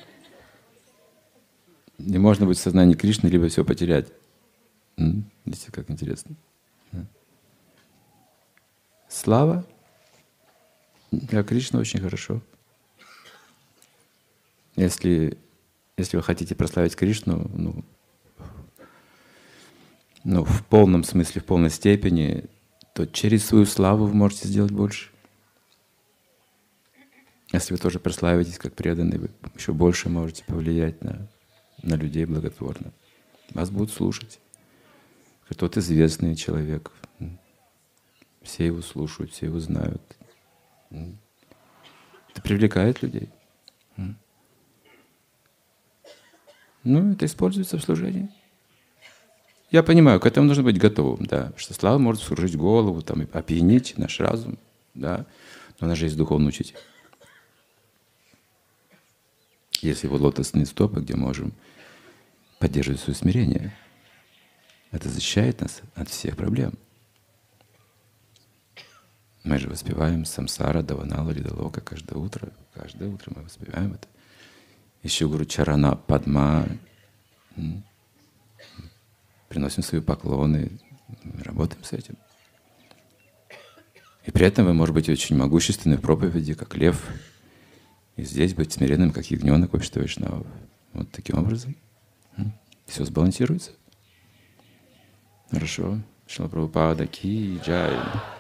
можно быть в сознании Кришны, либо все потерять. Видите, как интересно. Слава для Кришны очень хорошо. Если, если вы хотите прославить Кришну, ну, ну, в полном смысле, в полной степени, то через свою славу вы можете сделать больше. Если вы тоже прославитесь как преданный, вы еще больше можете повлиять на, на людей благотворно. Вас будут слушать. Тот известный человек. Все его слушают, все его знают. Это привлекает людей. Ну, это используется в служении. Я понимаю, к этому нужно быть готовым, да, что слава может вскружить голову, там, опьянить наш разум, да, но у нас же есть духовный учитель. Есть его лотосные стопы, где можем поддерживать свое смирение. Это защищает нас от всех проблем. Мы же воспеваем самсара, даванала, лидалока каждое утро. Каждое утро мы воспеваем это. Еще гуру чарана падма. Приносим свои поклоны. Работаем с этим. И при этом вы можете быть очень могущественны в проповеди, как лев. И здесь быть смиренным, как ягненок в обществе вайшнавов. Вот таким образом. Все сбалансируется. Хорошо. Шрила Прабхупада ки джай.